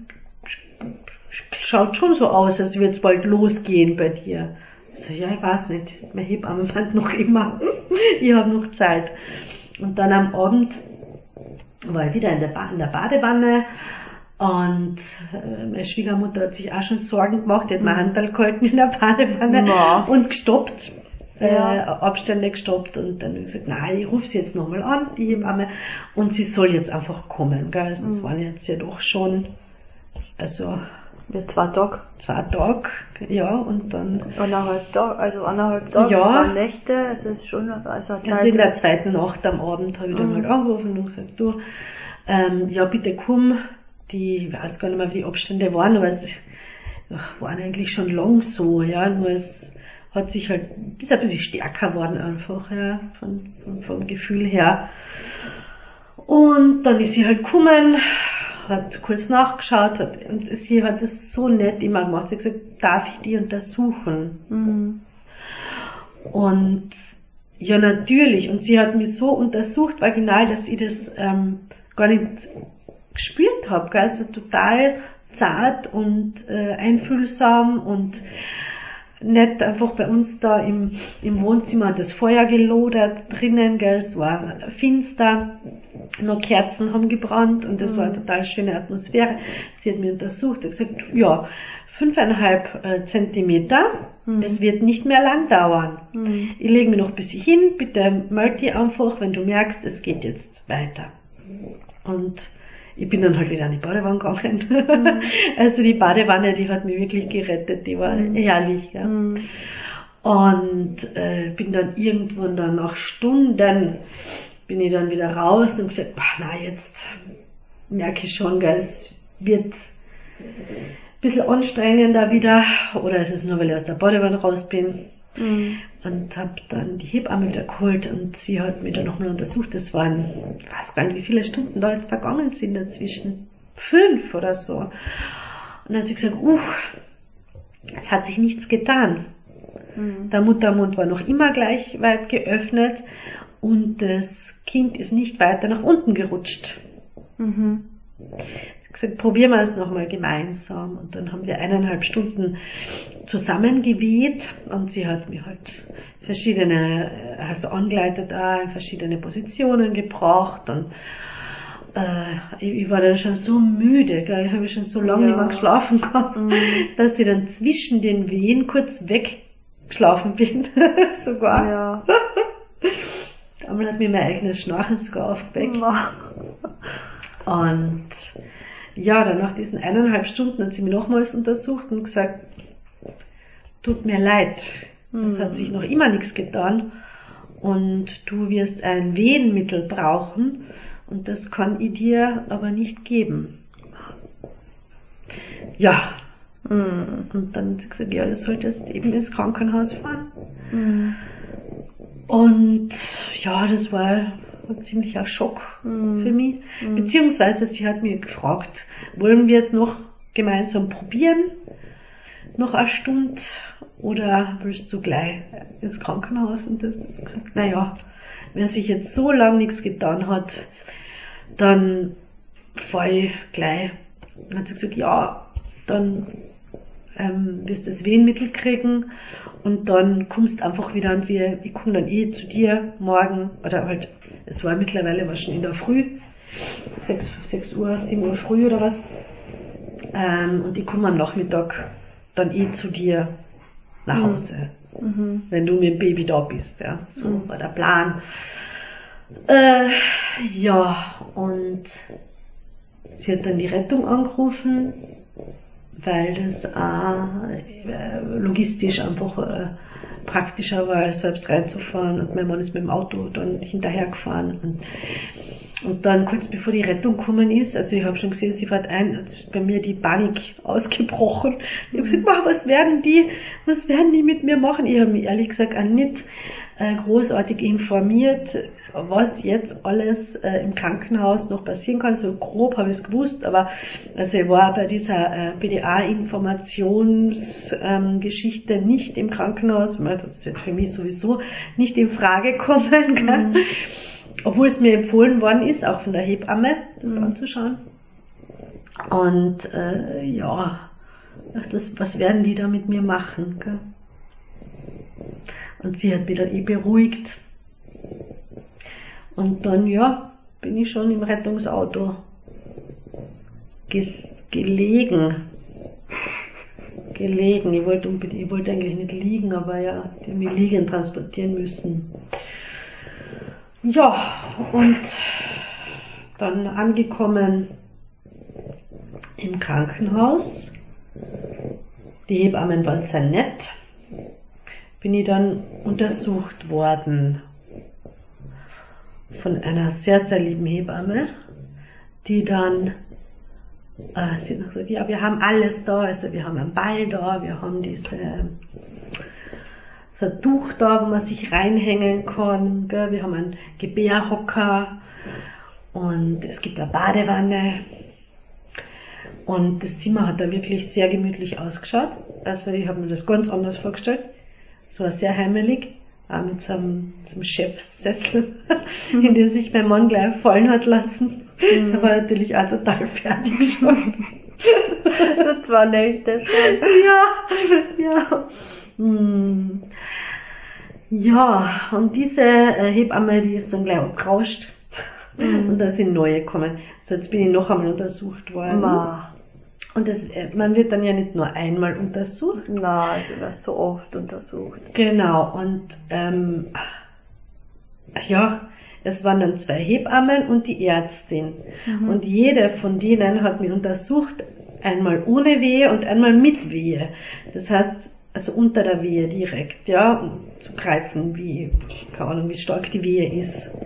schaut schon so aus, als würde es bald losgehen bei dir. Ich so, ja, ich weiß nicht, meine Hebamme meint noch immer, ich habe noch Zeit. Und dann am Abend war ich wieder in der, ba- in der Badewanne und äh, meine Schwiegermutter hat sich auch schon Sorgen gemacht, die hat mir Handel gehalten in der Badewanne ja. und gestoppt. Ja. Äh, Abstände gestoppt und dann habe ich gesagt, nein, ich rufe sie jetzt nochmal an, die Hebamme, und sie soll jetzt einfach kommen. Gell? Also es mhm. waren jetzt ja doch schon, also ja, zwei Tage. Zwei Tage, ja, und dann Eineinhalb Tage, also eineinhalb Tage, ja, zwei Nächte, es ist schon, also Zeit. Also in der zweiten Nacht am Abend habe ich dann mhm. halt angerufen und gesagt, du, ähm, ja bitte komm, die, ich weiß gar nicht mehr, wie die Abstände waren, aber es ach, waren eigentlich schon lang so, ja, nur es hat sich halt, ist ein bisschen stärker geworden einfach, ja, von, von, vom Gefühl her. Und dann ist sie halt gekommen, hat kurz nachgeschaut, hat, und sie hat es so nett immer gemacht. Sie hat gesagt, darf ich die untersuchen? Mhm. Und ja, natürlich. Und sie hat mich so untersucht, vaginal, dass ich das ähm, gar nicht gespürt habe. Also total zart und äh, einfühlsam und nicht einfach bei uns da im, im Wohnzimmer hat das Feuer gelodert drinnen, gell, es war finster, noch Kerzen haben gebrannt und das mhm. war eine total schöne Atmosphäre. Sie hat mich untersucht und gesagt, ja, fünfeinhalb äh, Zentimeter, mhm. es wird nicht mehr lang dauern. Mhm. Ich lege mich noch ein bisschen hin, bitte meld dich einfach, wenn du merkst, es geht jetzt weiter. Und ich bin dann halt wieder in die Badewanne gegangen. Mhm. Also die Badewanne, die hat mich wirklich gerettet, die war mhm. herrlich. Ja. Mhm. Und äh, bin dann irgendwann dann nach Stunden bin ich dann wieder raus und gesagt, ach, na jetzt merke ich schon, gell, es wird ein bisschen anstrengender wieder, oder es ist nur, weil ich aus der Badewanne raus bin. Mhm. Und habe dann die Hebamme wieder geholt und sie hat mich dann nochmal untersucht. Das waren, ich weiß gar nicht, wie viele Stunden da jetzt vergangen sind dazwischen. Fünf oder so. Und dann hat sie gesagt, uff, es hat sich nichts getan. Mhm. Der Muttermund war noch immer gleich weit geöffnet und das Kind ist nicht weiter nach unten gerutscht. Mhm. Gesagt, probieren wir es nochmal gemeinsam. Und dann haben wir eineinhalb Stunden zusammengeweht und sie hat mir halt verschiedene, also angeleitet auch in verschiedene Positionen gebracht und äh, ich, ich war dann schon so müde, gell? Ich habe schon so lange ja. nicht mehr geschlafen gehabt, mhm. dass ich dann zwischen den Wehen kurz weggeschlafen bin, sogar. Ja. Einmal hat mir mein eigenes Schnarchen sogar aufgeweckt. Und ja, dann nach diesen eineinhalb Stunden hat sie mich nochmals untersucht und gesagt, tut mir leid, es hat sich noch immer nichts getan und du wirst ein Wehenmittel brauchen und das kann ich dir aber nicht geben. Ja, mhm. Und dann hat sie gesagt, ja, du solltest eben ins Krankenhaus fahren. Mhm. Und ja, das war ein ziemlicher Schock mm. für mich. Mm. Beziehungsweise sie hat mir gefragt, wollen wir es noch gemeinsam probieren? Noch eine Stunde? Oder willst du gleich ins Krankenhaus? Und das gesagt, naja, wenn sich jetzt so lange nichts getan hat, dann fahre ich gleich. Und dann hat sie gesagt, ja, dann ähm, wirst du das Wehenmittel kriegen und dann kommst einfach wieder und wir, ich komme dann eh zu dir morgen, oder halt, es war mittlerweile war schon in der Früh, sechs Uhr, sieben Uhr früh oder was, ähm, und ich komme am Nachmittag dann eh zu dir nach Hause, mhm. wenn du mit dem Baby da bist, ja, so mhm. war der Plan. Äh, ja, und sie hat dann die Rettung angerufen, weil das äh, logistisch einfach äh, praktischer war, selbst reinzufahren, und mein Mann ist mit dem Auto dann hinterher gefahren und, und dann kurz bevor die Rettung gekommen ist, also ich habe schon gesehen, sie fährt ein, also ist bei mir die Panik ausgebrochen. Ich habe gesagt, was werden die, was werden die mit mir machen? Ich habe mich ehrlich gesagt auch nicht äh, großartig informiert, was jetzt alles äh, im Krankenhaus noch passieren kann. So grob habe ich es gewusst, aber also ich war bei dieser äh, B D A-Informationsgeschichte ähm, nicht im Krankenhaus, das wird für mich sowieso nicht in Frage kommen, mhm. obwohl es mir empfohlen worden ist, auch von der Hebamme, das mhm. anzuschauen. Und äh, ja, das, was werden die da mit mir machen? Gell? Und sie hat mich dann eh beruhigt. Und dann, ja, bin ich schon im Rettungsauto ges- gelegen. Gelegen. Ich wollte, ich wollte eigentlich nicht liegen, aber ja, die haben mich liegend transportieren müssen. Ja, und dann angekommen im Krankenhaus. Die Hebammen waren sehr nett. Bin ich dann untersucht worden von einer sehr, sehr lieben Hebamme, die dann, äh, sie hat noch gesagt, ja, wir haben alles da, also wir haben einen Ball da, wir haben diese, so ein Tuch da, wo man sich reinhängen kann, gell? Wir haben einen Gebärhocker und es gibt eine Badewanne und das Zimmer hat da wirklich sehr gemütlich ausgeschaut, also ich habe mir das ganz anders vorgestellt. Es war sehr heimelig, auch mit so einem, so einem Chefsessel, mhm. in den sich mein Mann gleich fallen hat lassen. Mhm. Er war natürlich auch total fertig schon. Das war Nächte schon. Ja, ja. Hm. Ja, und diese äh, Hebamme, die ist dann gleich abgerauscht. Mhm. Und da sind neue gekommen. So, jetzt bin ich noch einmal untersucht worden. Ma. Und das, man wird dann ja nicht nur einmal untersucht. Na, also das so oft untersucht. Genau, und ähm, ja, es waren dann zwei Hebammen und die Ärztin. Mhm. Und jede von denen hat mich untersucht, einmal ohne Wehe und einmal mit Wehe. Das heißt, also unter der Wehe direkt, ja, um zu greifen, wie, keine Ahnung, wie stark die Wehe ist.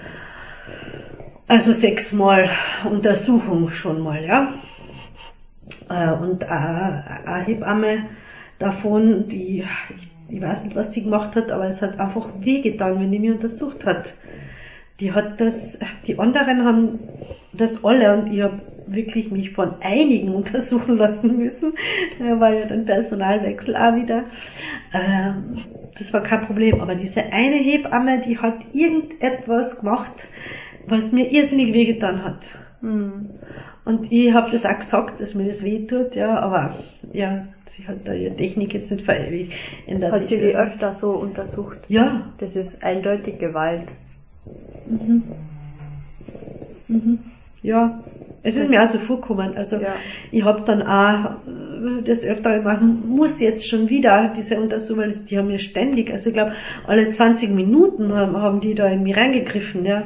Also sechsmal Untersuchung schon mal, ja. Und eine Hebamme davon, die, ich, ich weiß nicht, was die gemacht hat, aber es hat einfach wehgetan, wenn die mich untersucht hat. Die hat das, die anderen haben das alle und ich habe wirklich mich von einigen untersuchen lassen müssen. Da war ja dann Personalwechsel auch wieder. Das war kein Problem, aber diese eine Hebamme, die hat irgendetwas gemacht, was mir irrsinnig wehgetan hat. Mhm. Und ich habe das auch gesagt, dass mir das weh tut, ja, aber ja, sie hat da ihre Technik jetzt nicht verändert. Hat sie die öfter so untersucht? Ja. Das ist eindeutig Gewalt. Mhm. Mhm. Ja, es ist das mir auch so vorgekommen. Also ja. Ich habe dann auch das öfter gemacht, muss jetzt schon wieder diese Untersuchung, weil die haben mir ständig, also ich glaube alle zwanzig Minuten haben, haben die da in mich reingegriffen, ja.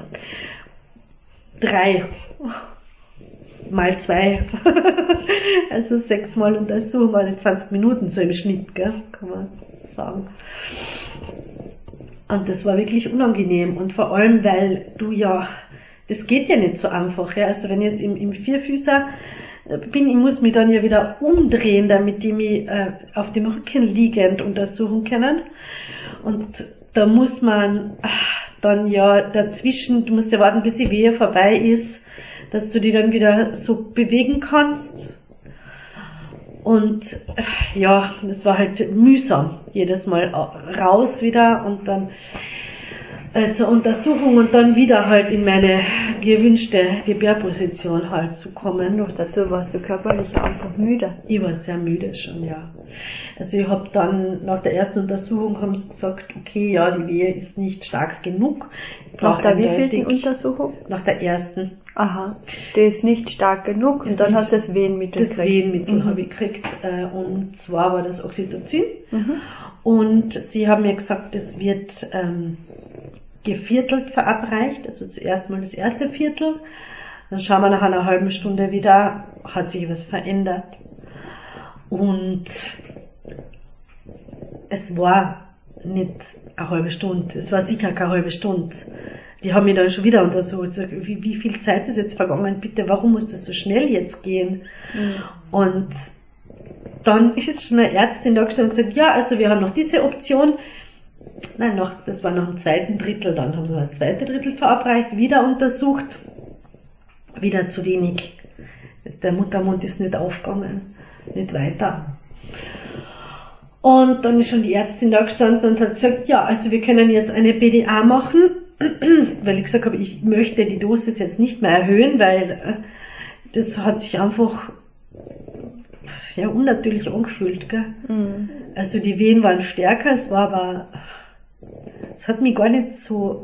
Drei. Mal zwei. Also sechsmal Untersuchung, alle zwanzig Minuten so im Schnitt, gell, kann man sagen. Und das war wirklich unangenehm und vor allem, weil du ja, das geht ja nicht so einfach, ja. Also wenn ich jetzt im, im Vierfüßer bin, ich muss mich dann ja wieder umdrehen, damit die mich äh, auf dem Rücken liegend untersuchen können. Und da muss man ach, dann ja dazwischen, du musst ja warten, bis die Wehe vorbei ist, dass du die dann wieder so bewegen kannst. Und ja, das war halt mühsam, jedes Mal raus wieder und dann äh, zur Untersuchung und dann wieder halt in meine gewünschte Gebärposition halt zu kommen. Noch dazu warst du körperlich einfach müde. Ich war sehr müde schon, ja. Also ich habe dann nach der ersten Untersuchung haben sie gesagt, okay, ja, die Wehe ist nicht stark genug. Nach der wievielten Untersuchung? Nach der ersten. Aha, die ist nicht stark genug und dann hast du das Wehenmittel gekriegt. Das Wehenmittel mhm. habe ich gekriegt und zwar war das Oxytocin mhm. und sie haben mir gesagt, es wird ähm, geviertelt verabreicht, also zuerst mal das erste Viertel, dann schauen wir nach einer halben Stunde wieder, hat sich was verändert und es war nicht eine halbe Stunde, es war sicher keine halbe Stunde. Die haben mich dann schon wieder untersucht, wie, wie viel Zeit ist jetzt vergangen, bitte, warum muss das so schnell jetzt gehen? Mhm. Und dann ist schon eine Ärztin da gestanden und gesagt, ja, also wir haben noch diese Option, nein, noch, das war noch im zweiten Drittel, dann haben wir das zweite Drittel verabreicht, wieder untersucht, wieder zu wenig. Der Muttermund ist nicht aufgegangen, nicht weiter. Und dann ist schon die Ärztin da gestanden und hat gesagt, ja, also wir können jetzt eine B D A machen, weil ich gesagt habe, ich möchte die Dosis jetzt nicht mehr erhöhen, weil das hat sich einfach ja unnatürlich angefühlt, gell? Mhm. Also die Wehen waren stärker, es war aber, es hat mich gar nicht so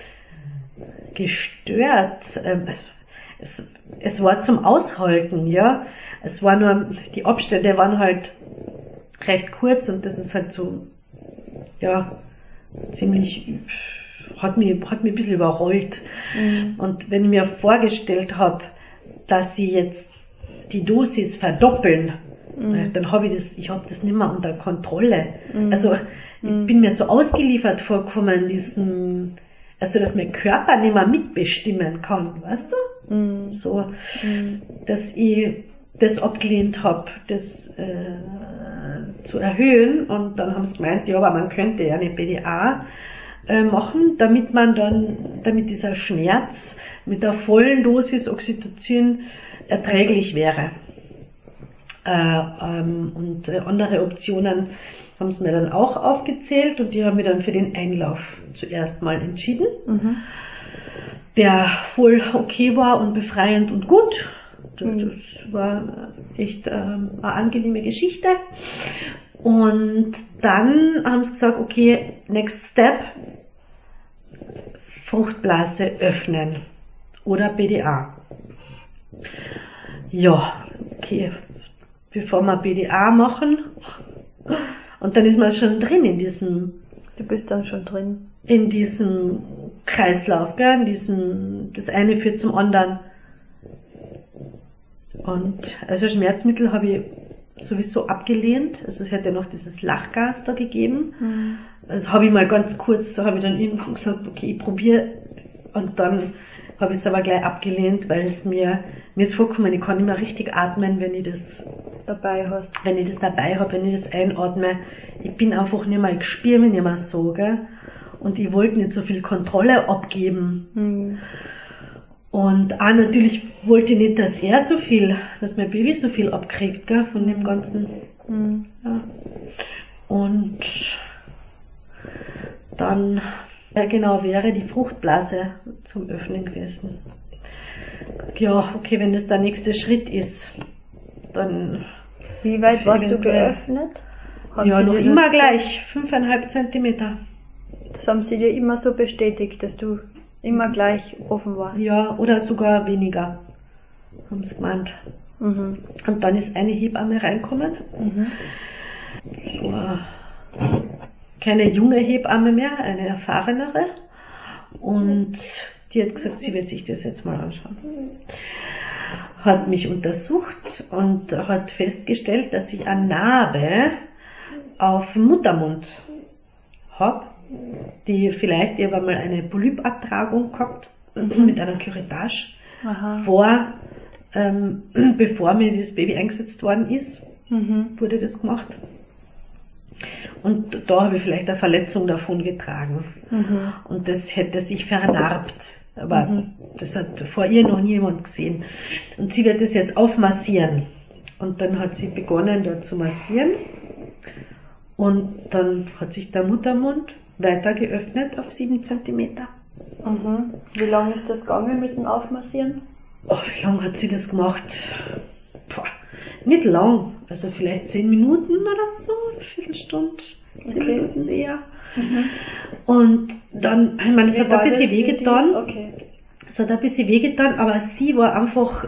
gestört. Es, es war zum Aushalten, ja. Es war nur, die Abstände waren halt recht kurz und das ist halt so, ja, ziemlich, hat mich, hat mich ein bisschen überrollt. Mhm. Und wenn ich mir vorgestellt habe, dass sie jetzt die Dosis verdoppeln, mhm. dann habe ich das, ich habe das nicht mehr unter Kontrolle. Mhm. Also, ich mhm. bin mir so ausgeliefert vorgekommen, diesem, also, dass mein Körper nicht mehr mitbestimmen kann, weißt du? Mhm. So, mhm. dass ich das abgelehnt habe, das äh, zu erhöhen, und dann haben sie gemeint, ja, aber man könnte ja eine B D A äh, machen, damit man dann, damit dieser Schmerz mit der vollen Dosis Oxytocin erträglich wäre. Äh, ähm, und äh, andere Optionen haben sie mir dann auch aufgezählt und die haben mir dann für den Einlauf zuerst mal entschieden, mhm. der voll okay war und befreiend und gut. Das, das war echt ähm, eine angenehme Geschichte. Und dann haben sie gesagt, okay, next step, Fruchtblase öffnen oder B D A. Ja, okay, bevor wir B D A machen, und dann ist man schon drin in diesem, du bist dann schon drin, in diesem Kreislauf, gell? In diesem, das eine führt zum anderen. Und also Schmerzmittel habe ich sowieso abgelehnt. Also es hätte noch dieses Lachgas da gegeben. Mhm. Also habe ich mal ganz kurz, so habe ich dann irgendwann gesagt, okay, ich probiere. Und dann habe ich es aber gleich abgelehnt, weil es mir, mir ist vorgekommen, ich kann nicht mehr richtig atmen, wenn ich das dabei hast. Wenn ich das dabei habe, wenn ich das einatme. Ich bin einfach nicht mehr, ich spüre mich nicht mehr so, gell. Und ich wollte nicht so viel Kontrolle abgeben. Mhm. Und auch natürlich wollte ich nicht, dass er so viel, dass mein Baby so viel abkriegt, gell, von dem Ganzen. Mhm. Ja. Und dann, ja genau, wäre die Fruchtblase zum Öffnen gewesen. Ja, okay, wenn das der nächste Schritt ist, dann... Wie weit warst du geöffnet? Haben ja, noch immer gleich, fünfeinhalb Zentimeter. Das haben sie dir immer so bestätigt, dass du immer gleich offen warst? Ja, oder sogar weniger, haben sie gemeint. Mhm. Und dann ist eine Hebamme reinkommen. Mhm. So, keine junge Hebamme mehr, eine erfahrenere. Und die hat gesagt, sie wird sich das jetzt mal anschauen. Hat mich untersucht und hat festgestellt, dass ich eine Narbe auf dem Muttermund habe, die vielleicht, ich habe mal eine Polypabtragung gehabt mit einer Curettage vor, ähm, bevor mir das Baby eingesetzt worden ist, mhm. wurde das gemacht. Und da habe ich vielleicht eine Verletzung davon getragen. Mhm. Und das hätte sich vernarbt. Aber mhm. das hat vor ihr noch niemand gesehen. Und sie wird das jetzt aufmassieren. Und dann hat sie begonnen, dort zu massieren. Und dann hat sich der Muttermund weiter geöffnet auf sieben Zentimeter. Mhm. Wie lange ist das gegangen mit dem Aufmassieren? Oh, wie lange hat sie das gemacht? Puh, nicht lang. Also vielleicht zehn Minuten oder so, eine Viertelstunde, zehn okay. Minuten eher. Mhm. Und dann, ich meine, es hat ein bisschen wehgetan. Okay. Es hat ein bisschen wehgetan, aber sie war einfach,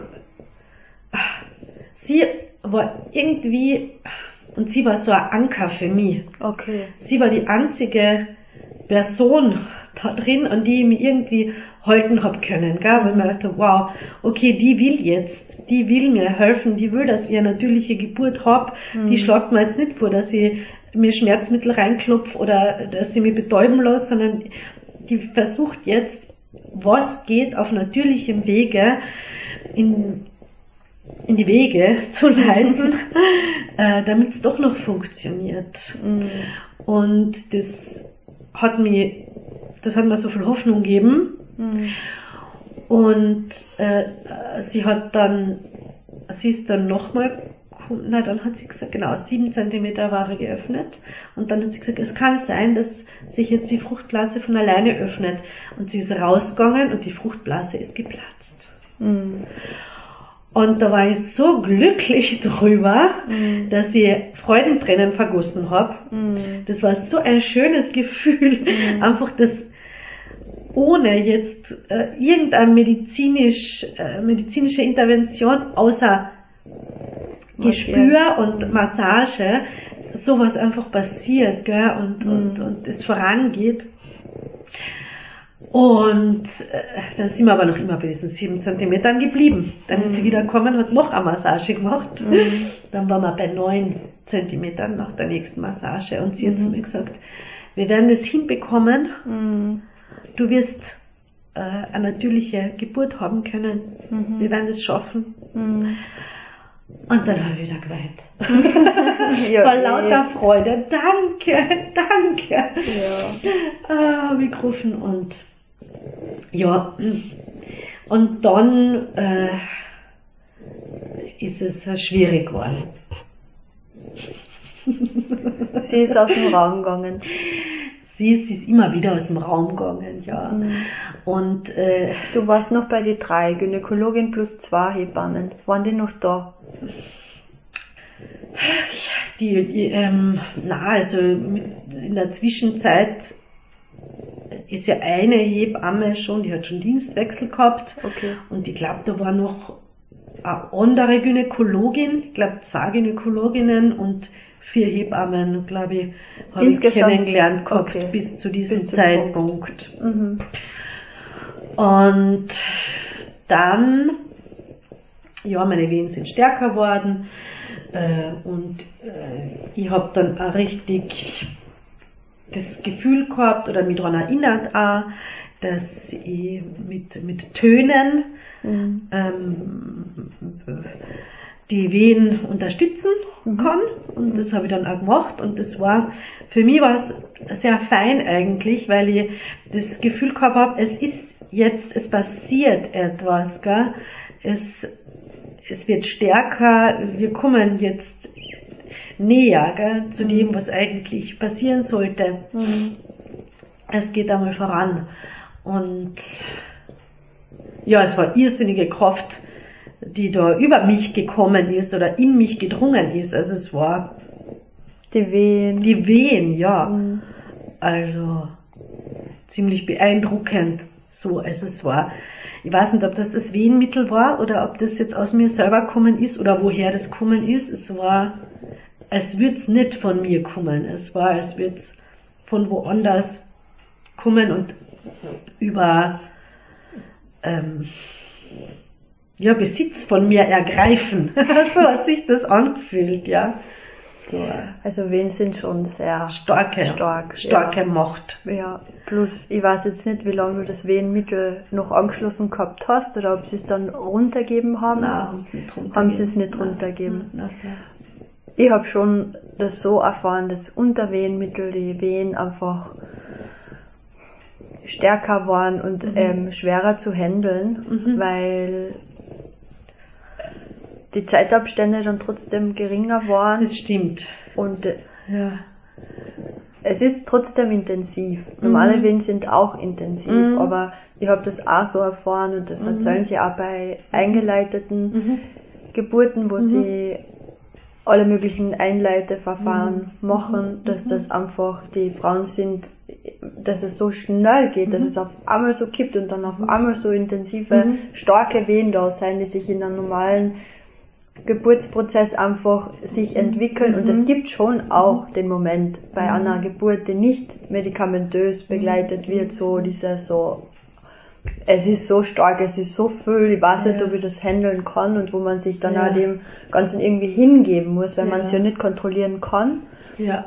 sie war irgendwie, und sie war so ein Anker für mich. Okay. Sie war die einzige Person da drin, an die ich mich irgendwie halten hab können, gell? Weil ich mir dachte, wow, okay, die will jetzt, die will mir helfen, die will, dass ich eine natürliche Geburt hab, mhm. die schlagt mir jetzt nicht vor, dass ich mir Schmerzmittel reinklopfe oder dass sie mich betäuben lasse, sondern die versucht jetzt, was geht auf natürlichem Wege in, in die Wege zu leiten, äh, damit es doch noch funktioniert. Mhm. Und das hat mir, das hat mir so viel Hoffnung gegeben. Mhm. Und äh, sie hat dann, sie ist dann nochmal, na dann hat sie gesagt, genau, sieben Zentimeter war geöffnet. Und dann hat sie gesagt, es kann sein, dass sich jetzt die Fruchtblase von alleine öffnet. Und sie ist rausgegangen und die Fruchtblase ist geplatzt. Mhm. Und da war ich so glücklich drüber, mhm. dass ich Freudentränen vergossen habe. Mhm. Das war so ein schönes Gefühl, mhm. einfach das ohne jetzt äh, irgendeine medizinisch, äh, medizinische Intervention, außer Gespür und Massage, sowas einfach passiert, gell, und, mhm. und, und es vorangeht. Und äh, dann sind wir aber noch immer bei diesen sieben Zentimetern geblieben. Dann mhm. ist sie wieder gekommen, hat noch eine Massage gemacht. Mhm. Dann waren wir bei neun Zentimetern nach der nächsten Massage. Und sie mhm. hat zu mir gesagt, wir werden das hinbekommen. Mhm. Du wirst äh, eine natürliche Geburt haben können. Mhm. Wir werden es schaffen. Mhm. Und dann habe ich wieder geweint. ja, vor lauter nee. Freude. Danke, danke. Ja. Ah, habe ich gerufen und ja. Und dann äh, ist es schwierig geworden. Sie ist aus dem Raum gegangen. Sie ist, sie ist immer wieder aus dem Raum gegangen, ja. Mhm. Und äh, du warst noch bei den drei, Gynäkologin plus zwei Hebammen. Waren die noch da? Die, die ähm, na, also mit, in der Zwischenzeit ist ja eine Hebamme schon, die hat schon Dienstwechsel gehabt. Okay. Und ich glaube, da war noch eine andere Gynäkologin, ich glaube zwei Gynäkologinnen und vier Hebammen, glaube ich, habe ich kennengelernt gehabt, okay. bis zu diesem bis Zeitpunkt. Mhm. Und dann, ja, meine Wehen sind stärker geworden. Äh, und äh, ich habe dann auch richtig das Gefühl gehabt oder mich daran erinnert auch, dass ich mit, mit Tönen mhm. ähm, die Wehen unterstützen kann. Und das habe ich dann auch gemacht. Und das war, für mich war es sehr fein eigentlich, weil ich das Gefühl gehabt habe, es ist jetzt, es passiert etwas, gell? Es, es wird stärker, wir kommen jetzt näher, gell, zu dem, was eigentlich passieren sollte. Mhm. Es geht einmal voran. Und ja, es war irrsinnige Kraft, die da über mich gekommen ist oder in mich gedrungen ist. Also es war die Wehen. Die Wehen, ja. Mhm. Also ziemlich beeindruckend. So, also es war, ich weiß nicht, ob das das Wehenmittel war oder ob das jetzt aus mir selber gekommen ist oder woher das gekommen ist. Es war, als würde es nicht von mir kommen. Es war, als würde es von woanders kommen und über ähm, ja, Besitz von mir ergreifen. So hat sich das angefühlt, ja. So, also Wehen sind schon sehr starke, stark, starke ja. Macht. Ja, plus ich weiß jetzt nicht, wie lange du das Wehenmittel noch angeschlossen gehabt hast oder ob sie es dann runtergeben haben. Nein, haben sie nicht runtergegeben. Haben sie es nicht runtergegeben. Nein, nein, nein. Ich habe schon das so erfahren, dass unter Wehenmittel die Wehen einfach stärker waren und mhm. ähm, schwerer zu handeln, mhm. weil die Zeitabstände dann trotzdem geringer waren. Das stimmt. Und äh, ja. es ist trotzdem intensiv. Normale mhm. Wehen sind auch intensiv, mhm. aber ich habe das auch so erfahren und das mhm. erzählen sie auch bei eingeleiteten mhm. Geburten, wo mhm. sie alle möglichen Einleiteverfahren mhm. machen, dass mhm. das einfach die Frauen sind, dass es so schnell geht, mhm. dass es auf einmal so kippt und dann auf einmal so intensive, mhm. starke Wehen da sein, die sich in einem normalen Geburtsprozess einfach sich entwickeln. Mhm. Und es gibt schon auch den Moment bei mhm. einer Geburt, die nicht medikamentös begleitet wird, so dieser so, es ist so stark, es ist so viel, ich weiß ja. nicht, ob ich das handeln kann und wo man sich dann ja. auch dem Ganzen irgendwie hingeben muss, weil ja. man es ja nicht kontrollieren kann. Ja.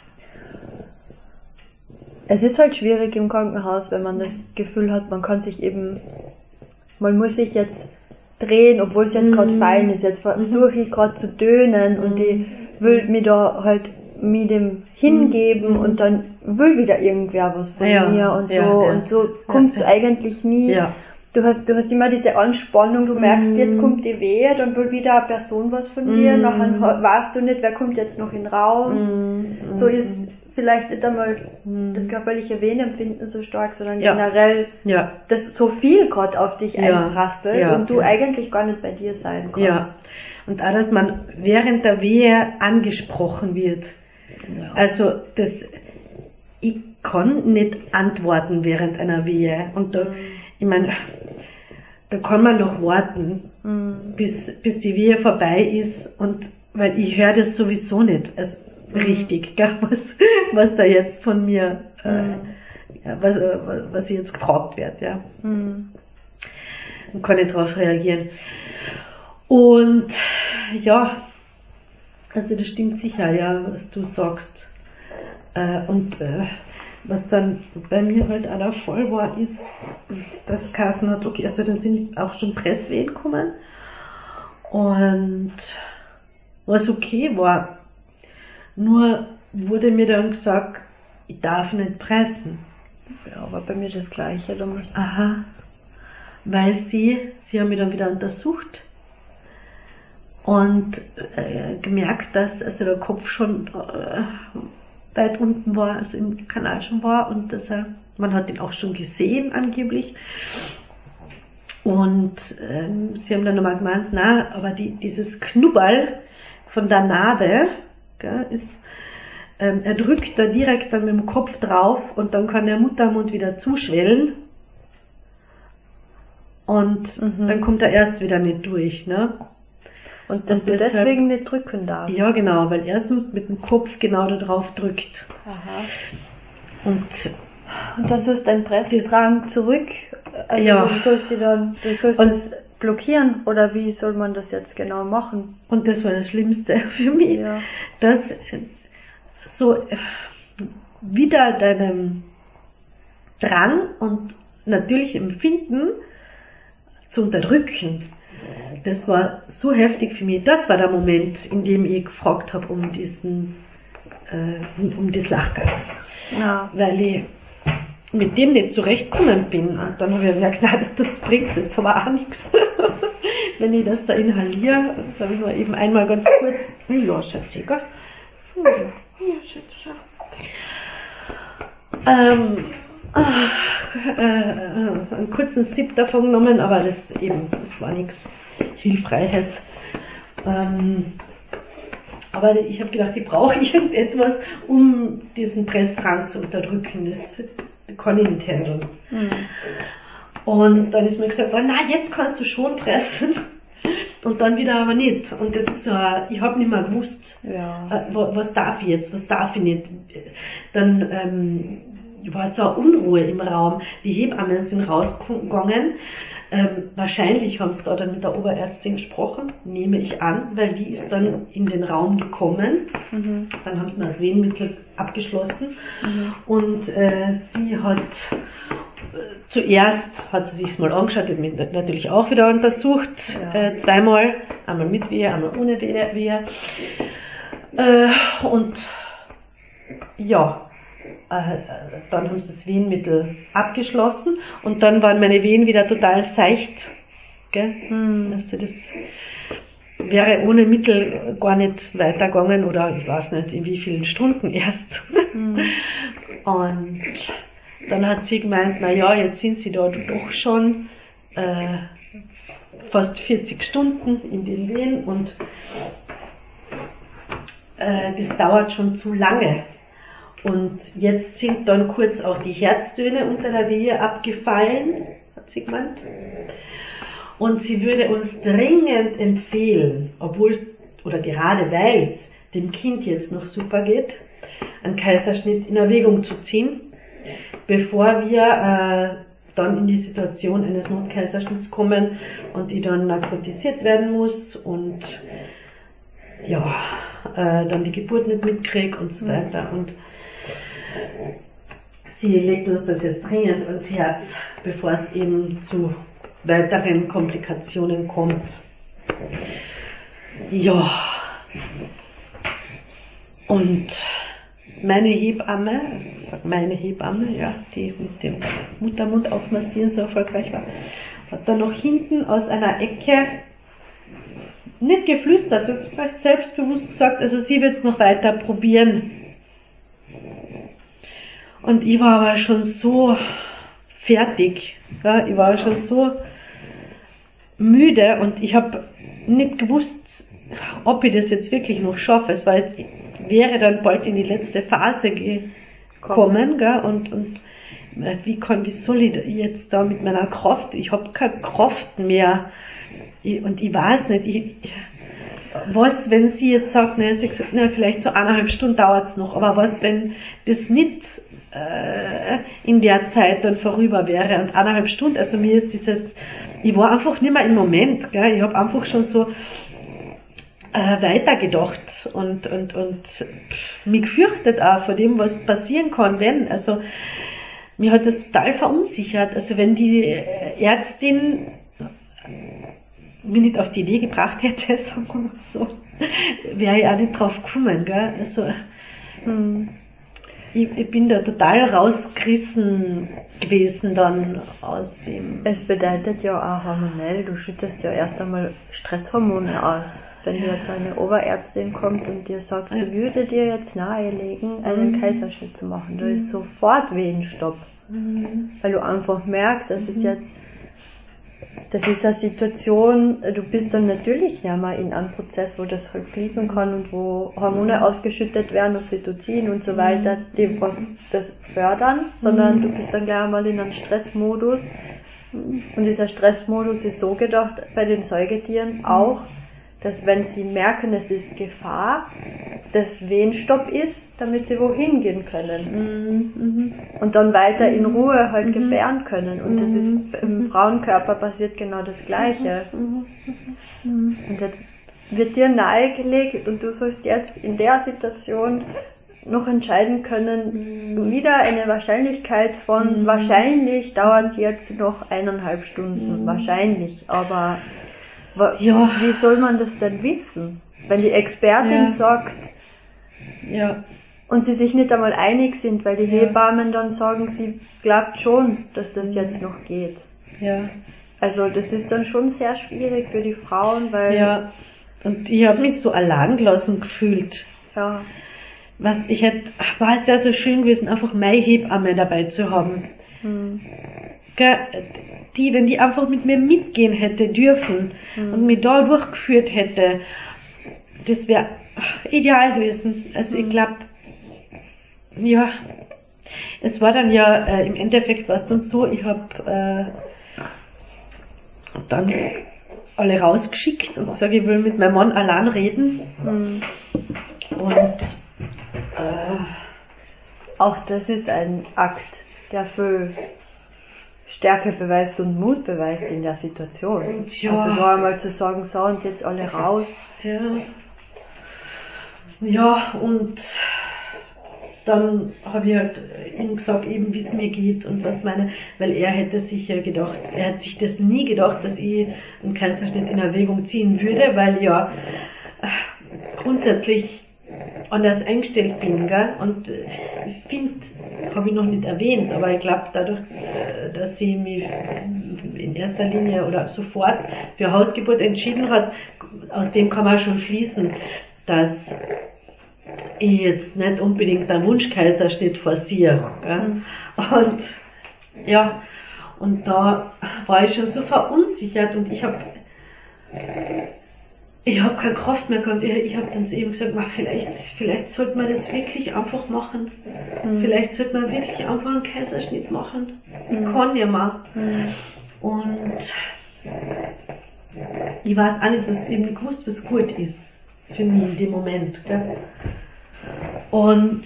Es ist halt schwierig im Krankenhaus, wenn man das Gefühl hat, man kann sich eben, man muss sich jetzt drehen, obwohl es jetzt mhm. gerade fein ist. Jetzt versuche ich gerade zu dönen mhm. und ich will mir da halt mit dem hingeben mhm. und dann will wieder irgendwer was von ja. mir und so ja, ja. und so kommst ja, ja. du eigentlich nie. Ja. Du hast, du hast immer diese Anspannung, du merkst, mhm. jetzt kommt die Wehe, dann will wieder eine Person was von dir, mhm. nachher weißt du nicht, wer kommt jetzt noch in den Raum. Mhm. So ist vielleicht nicht einmal mhm. das körperliche Wehenempfinden so stark, sondern ja. generell, ja. dass so viel gerade auf dich ja. einprasselt ja. und du ja. eigentlich gar nicht bei dir sein kannst. Ja. Und auch, dass man während der Wehe angesprochen wird. Ja. Also, das, ich kann nicht antworten während einer Wehe. Und da, mhm. ich meine, da kann man noch warten, mhm. bis, bis die Wehe vorbei ist und, weil ich höre das sowieso nicht. Also, richtig, gell, was, was da jetzt von mir, äh, ja, was, was jetzt gefragt wird, ja. Mhm. Und kann ich darauf reagieren. Und, ja, also das stimmt sicher, ja, was du sagst. Äh, und, äh, was dann bei mir halt auch der Fall war, ist, dass Carsten hat, okay, also dann sind auch schon Presswehen gekommen. Und was okay war, nur wurde mir dann gesagt, ich darf nicht pressen. Ja, aber bei mir das Gleiche. Da muss Aha. Weil sie, sie haben mich dann wieder untersucht und äh, gemerkt, dass also der Kopf schon äh, weit unten war, also im Kanal schon war und dass er, man hat ihn auch schon gesehen angeblich. Und äh, sie haben dann nochmal gemeint, na, aber die, dieses Knubberl von der Narbe, gell, ist, ähm, er drückt da direkt dann mit dem Kopf drauf und dann kann der Muttermund wieder zuschwellen und mhm. dann kommt er erst wieder nicht durch, ne? Und dass und du deshalb, deswegen nicht drücken darfst. Ja, genau, weil er sonst mit dem Kopf genau da drauf drückt. Aha. Und, und dann sollst du deinen Pressdrang zurück, also ja. du sollst die dann, du sollst und, das blockieren oder wie soll man das jetzt genau machen? Und das war das Schlimmste für mich, Ja. dass so wieder deinem Drang und natürlich Empfinden zu unterdrücken. Das war so heftig für mich. Das war der Moment, in dem ich gefragt habe um diesen, äh, um das Lachgas. Ja. Weil ich mit dem nicht zurechtgekommen bin. Und dann habe ich gesagt, nein, das, das bringt jetzt aber auch nichts. Wenn ich das da inhaliere, das habe ich nur eben einmal ganz kurz, ja, Schatzi, gell? Ja, Schatzi, ähm, äh, äh, einen kurzen Sip davon genommen, aber das eben, das war nichts Hilfreiches. Ähm, aber ich habe gedacht, ich brauche irgendetwas, um diesen Pressdrang zu unterdrücken. Das kann ich nicht handeln. Mhm. Und dann ist mir gesagt worden, na, jetzt kannst du schon pressen. Und dann wieder aber nicht. Und das ist so, ich habe nicht mehr gewusst, ja. was darf ich jetzt, was darf ich nicht. Dann ähm, war so eine Unruhe im Raum. Die Hebammen sind rausgegangen. Ähm, wahrscheinlich haben sie da dann mit der Oberärztin gesprochen, nehme ich an, weil die ist dann in den Raum gekommen. Mhm. Dann haben sie mir das Wehenmittel abgeschlossen. Mhm. Und äh, sie hat äh, zuerst, hat sie sich mal angeschaut, hat mich natürlich auch wieder untersucht, ja. äh, zweimal, einmal mit Wehe, einmal ohne Wehe. Äh, und ja, Äh, dann haben sie das Wehenmittel abgeschlossen und dann waren meine Wehen wieder total seicht. Gell? Hm. Also das wäre ohne Mittel gar nicht weitergegangen oder ich weiß nicht in wie vielen Stunden erst. Hm. Und dann hat sie gemeint, na ja, jetzt sind sie da doch schon äh, fast vierzig Stunden in den Wehen und äh, das dauert schon zu lange. Und jetzt sind dann kurz auch die Herztöne unter der Wehe abgefallen, hat sie gemeint. Und sie würde uns dringend empfehlen, obwohl es, oder gerade weil es dem Kind jetzt noch super geht, einen Kaiserschnitt in Erwägung zu ziehen, bevor wir äh, dann in die Situation eines Notkaiserschnitts kommen und die dann narkotisiert werden muss und ja, äh, dann die Geburt nicht mitkriegt und so weiter. Und sie legt uns das jetzt dringend ans Herz, bevor es eben zu weiteren Komplikationen kommt. Ja. Und meine Hebamme, ich sag meine Hebamme, ja, die mit dem Muttermund aufmassieren so erfolgreich war, hat dann noch hinten aus einer Ecke nicht geflüstert, also vielleicht selbstbewusst gesagt, also sie wird es noch weiter probieren. Und ich war aber schon so fertig, ja, ich war schon so müde und ich habe nicht gewusst, ob ich das jetzt wirklich noch schaffe. Es war jetzt, wäre dann bald in die letzte Phase gekommen, gell, und, und wie, kann, wie soll ich jetzt da mit meiner Kraft, ich habe keine Kraft mehr ich, und ich weiß nicht, ich, was, wenn sie jetzt sagt, ne, sie gesagt, ne, vielleicht so eineinhalb Stunden dauert es noch, aber was, wenn das nicht äh, in der Zeit dann vorüber wäre und eineinhalb Stunden, also mir ist dieses, ich war einfach nicht mehr im Moment, gell, ich habe einfach schon so äh, weitergedacht und, und, und mich gefürchtet auch vor dem, was passieren kann, wenn, also mir hat das total verunsichert, also wenn die Ärztin mich nicht auf die Idee gebracht hätte, sagen wir mal so, wäre ich auch nicht drauf gekommen, gell? Also, hm, ich, ich bin da total rausgerissen gewesen dann aus dem. Es bedeutet ja auch hormonell, du schüttest ja erst einmal Stresshormone aus. Wenn jetzt eine Oberärztin kommt und dir sagt, sie würde dir jetzt nahelegen, einen mhm. Kaiserschnitt zu machen, da ist sofort Wehenstopp. Mhm. Weil du einfach merkst, es ist jetzt das ist eine Situation, du bist dann natürlich ja mal in einem Prozess, wo das halt fließen kann und wo Hormone ausgeschüttet werden, Oxytocin und so weiter, die was das fördern, sondern du bist dann gleich mal in einem Stressmodus. Und dieser Stressmodus ist so gedacht bei den Säugetieren auch, dass wenn sie merken, es ist Gefahr, das Wehenstopp ist, damit sie wohin gehen können. Mhm. Und dann weiter in Ruhe halt Mhm. gebären können. Und das ist im Frauenkörper passiert genau das Gleiche. Mhm. Und jetzt wird dir nahegelegt und du sollst jetzt in der Situation noch entscheiden können, Mhm. wieder eine Wahrscheinlichkeit von, Mhm. wahrscheinlich dauert es jetzt noch eineinhalb Stunden, Mhm. wahrscheinlich, aber wa- Ja. wie soll man das denn wissen? Wenn die Expertin Ja. sagt Ja. und sie sich nicht einmal einig sind, weil die Ja. Hebammen dann sagen, sie glaubt schon, dass das Mhm. jetzt noch geht. Ja. Also das ist dann schon sehr schwierig für die Frauen, weil Ja. Und ich habe mich so allein gelassen gefühlt. ja, Was ich hätte, war es ja so schön gewesen, einfach meine Hebamme dabei zu haben. hm, Gell, die, wenn die einfach mit mir mitgehen hätte dürfen Mhm. und mich da durchgeführt hätte, das wäre ideal gewesen. Also ich Mhm. glaube, ja, es war dann ja, äh, im Endeffekt war es dann so, ich habe äh, dann alle rausgeschickt und sage, ich will mit meinem Mann allein reden. hm. Und äh, Auch das ist ein Akt, der für Stärke beweist und Mut beweist in der Situation. Ja. Also nur einmal zu sagen, so und jetzt alle raus. ja, ja, und dann habe ich halt ihm gesagt, eben wie es mir geht und was meine, weil er hätte sich ja gedacht, er hat sich das nie gedacht, dass ich einen Kaiserschnitt in Erwägung ziehen würde, weil ja äh, grundsätzlich anders eingestellt bin, gell? Und äh, ich finde, habe ich noch nicht erwähnt, aber ich glaube dadurch, äh, dass sie mich in erster Linie oder sofort für Hausgeburt entschieden hat, aus dem kann man schon schließen, dass ich jetzt nicht unbedingt einen Wunschkaiserschnitt forciere. Gell? Mhm. Und ja, und da war ich schon so verunsichert und ich habe ich habe keine Kraft mehr gehabt. Ich, ich habe dann zu ihm gesagt, mach, vielleicht, vielleicht sollte man das wirklich einfach machen. Mhm. Vielleicht sollte man wirklich einfach einen Kaiserschnitt machen. Ich Mhm. kann ja mal. Mhm. Und ich weiß auch nicht, was eben nicht gewusst, was gut ist für mich in dem Moment. Gell? Und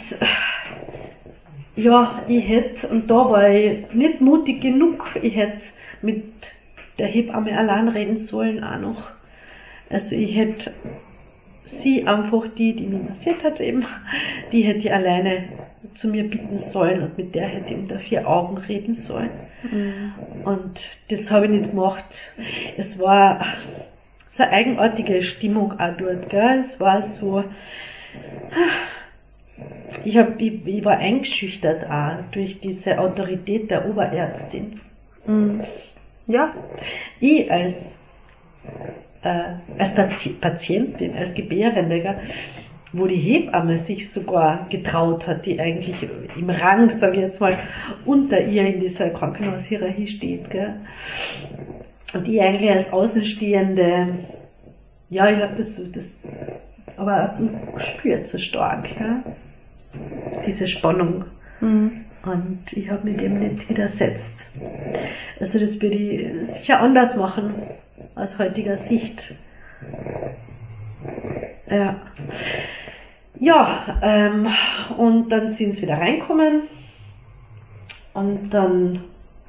ja, ich hätte, und da war ich nicht mutig genug, ich hätte mit der Hebamme allein reden sollen auch noch. Also ich hätte sie einfach, die, die mich massiert hat eben, die hätte ich alleine zu mir bitten sollen und mit der hätte ich unter vier Augen reden sollen. Mhm. Und das habe ich nicht gemacht. Es war so eine eigenartige Stimmung auch dort, gell? Es war so, ich, hab, ich, ich war eingeschüchtert auch durch diese Autorität der Oberärztin. Mhm. Ja. Ich als äh, als Pati- Patientin, als Gebärende, gell, wo die Hebamme sich sogar getraut hat, die eigentlich im Rang, sage ich jetzt mal, unter ihr in dieser Krankenhaushierarchie steht. Gell. Und die eigentlich als Außenstehende, ja, ich habe das so, das, aber auch so gespürt, so stark, ja, diese Spannung. Mhm. Und ich habe mich dem nicht widersetzt. Also das würde ich sicher anders machen, aus heutiger Sicht. Ja, ja ähm, und dann sind sie wieder reinkommen und dann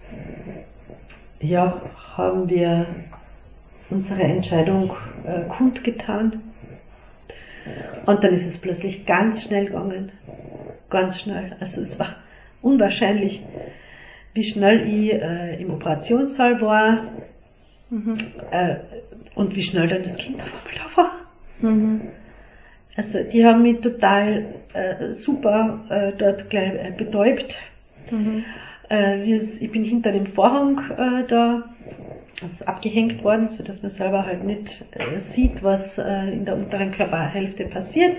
ja, haben wir unsere Entscheidung äh, kundgetan und dann ist es plötzlich ganz schnell gegangen, ganz schnell, also es war unwahrscheinlich, wie schnell ich äh, im Operationssaal war. Mhm. Äh, und wie schnell dann das Kind auf einmal da war. Mhm. Also die haben mich total äh, super äh, dort gleich äh, betäubt. Mhm. Äh, wir, ich bin hinter dem Vorhang äh, da, das ist abgehängt worden, sodass man selber halt nicht äh, sieht, was äh, in der unteren Körperhälfte passiert.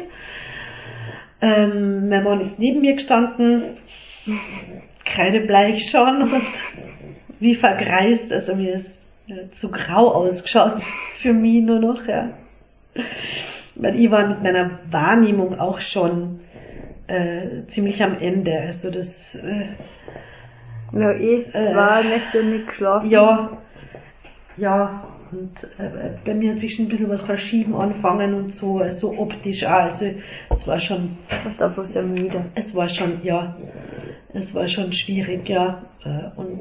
Ähm, mein Mann ist neben mir gestanden, kreidebleich schon und wie vergreist, also mir ist äh, zu grau ausgeschaut für mich nur noch, ja. Weil ich war mit meiner Wahrnehmung auch schon äh, ziemlich am Ende, also das äh, Ja, eh, Äh, zwei Nächte nicht geschlafen. ja, ja, und äh, bei mir hat sich schon ein bisschen was verschieben angefangen und so, also optisch auch, also es war schon... Du warst einfach sehr müde. Es war schon, ja, es war schon schwierig, ja, und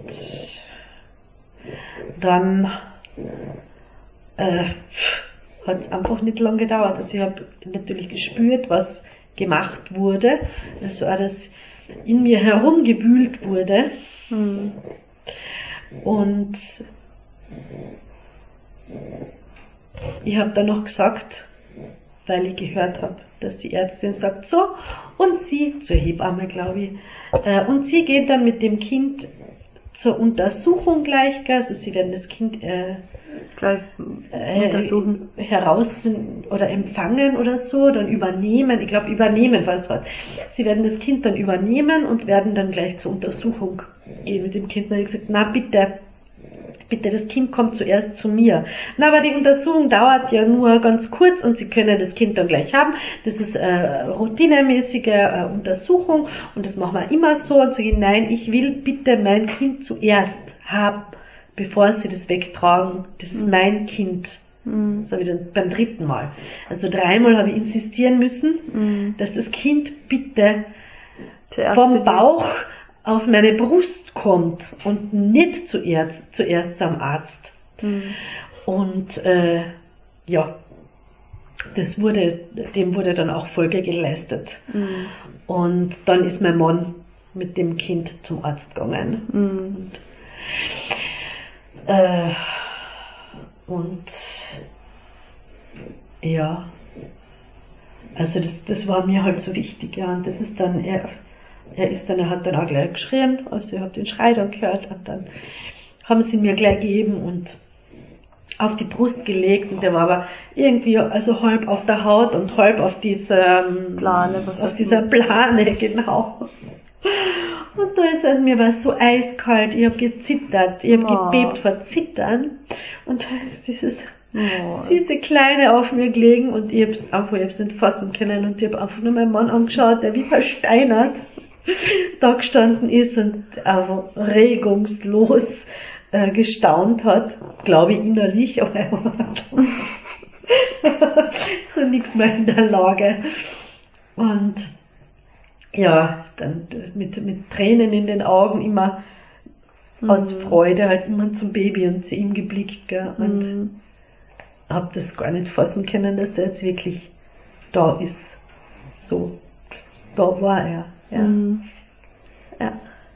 dann äh, hat es einfach nicht lange gedauert. Also ich habe natürlich gespürt, was gemacht wurde, also alles in mir herumgewühlt wurde. Mhm. Und ich habe dann noch gesagt, weil ich gehört habe, dass die Ärztin sagt, so, und sie, zur Hebamme glaube ich, äh, und sie geht dann mit dem Kind zur Untersuchung gleich, also sie werden das Kind äh, gleich äh, untersuchen. heraus oder empfangen oder so, dann übernehmen, ich glaube übernehmen war das Wort. Sie werden das Kind dann übernehmen und werden dann gleich zur Untersuchung gehen mit dem Kind. Dann habe ich gesagt, na bitte, bitte, das Kind kommt zuerst zu mir. Na, aber die Untersuchung dauert ja nur ganz kurz und Sie können das Kind dann gleich haben. Das ist äh, routinemäßige äh, Untersuchung und das machen wir immer so. Und sage ich, nein, ich will bitte mein Kind zuerst haben, bevor Sie das wegtragen. Das ist mein Kind. Mhm. Das habe ich dann beim dritten Mal. Also dreimal habe ich insistieren müssen, Mhm. dass das Kind bitte Zuerst zu vom dir. Bauch auf meine Brust kommt und nicht zuerst, zuerst zum Arzt. Mhm. Und äh, ja, das wurde, dem wurde dann auch Folge geleistet. Mhm. Und dann ist mein Mann mit dem Kind zum Arzt gegangen. Mhm. Und, äh, und ja, also das, das war mir halt so wichtig, ja. Und das ist dann, er, er ist dann, er hat dann auch gleich geschrien, also ich habe den Schrei dann gehört und dann haben sie mir gleich gegeben und auf die Brust gelegt und der war aber irgendwie also halb auf der Haut und halb auf dieser Plane, was auf auch dieser immer. Plane, genau. Und da ist also, mir war es so eiskalt, ich habe gezittert, ich habe Oh. gebebt vor Zittern und da ist dieses Oh. süße Kleine auf mir gelegen und ich hab's einfach, ich hab's nicht fassen können und ich habe einfach nur meinen Mann angeschaut, der wie versteinert da gestanden ist und einfach regungslos äh, gestaunt hat, glaube ich innerlich, aber er war so nichts mehr in der Lage. Und ja, dann mit, mit Tränen in den Augen immer aus Mhm. Freude halt immer zum Baby und zu ihm geblickt, gell, und Mhm. hab das gar nicht fassen können, dass er jetzt wirklich da ist. So, da war er, ja. Mhm. Ja.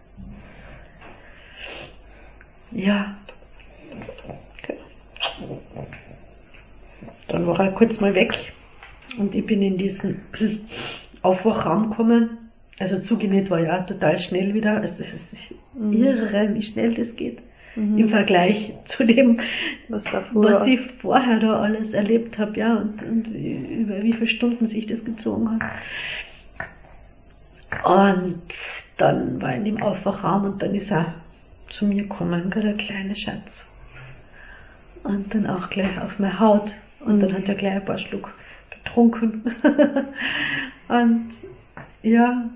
Ja. Okay. Dann war er kurz mal weg und ich bin in diesen Aufwachraum gekommen. Also zugenäht war ja total schnell wieder. Es ist Mhm. irre, wie schnell das geht. Mhm. Im Vergleich zu dem, Was davor. was ich vorher da alles erlebt habe, ja, und, und über wie viele Stunden sich das gezogen hat. Und dann war ich in dem Aufwachraum und dann ist er zu mir gekommen, gell, der kleine Schatz. Und dann auch gleich auf meine Haut. Und dann hat er gleich ein paar Schluck getrunken. Und ja,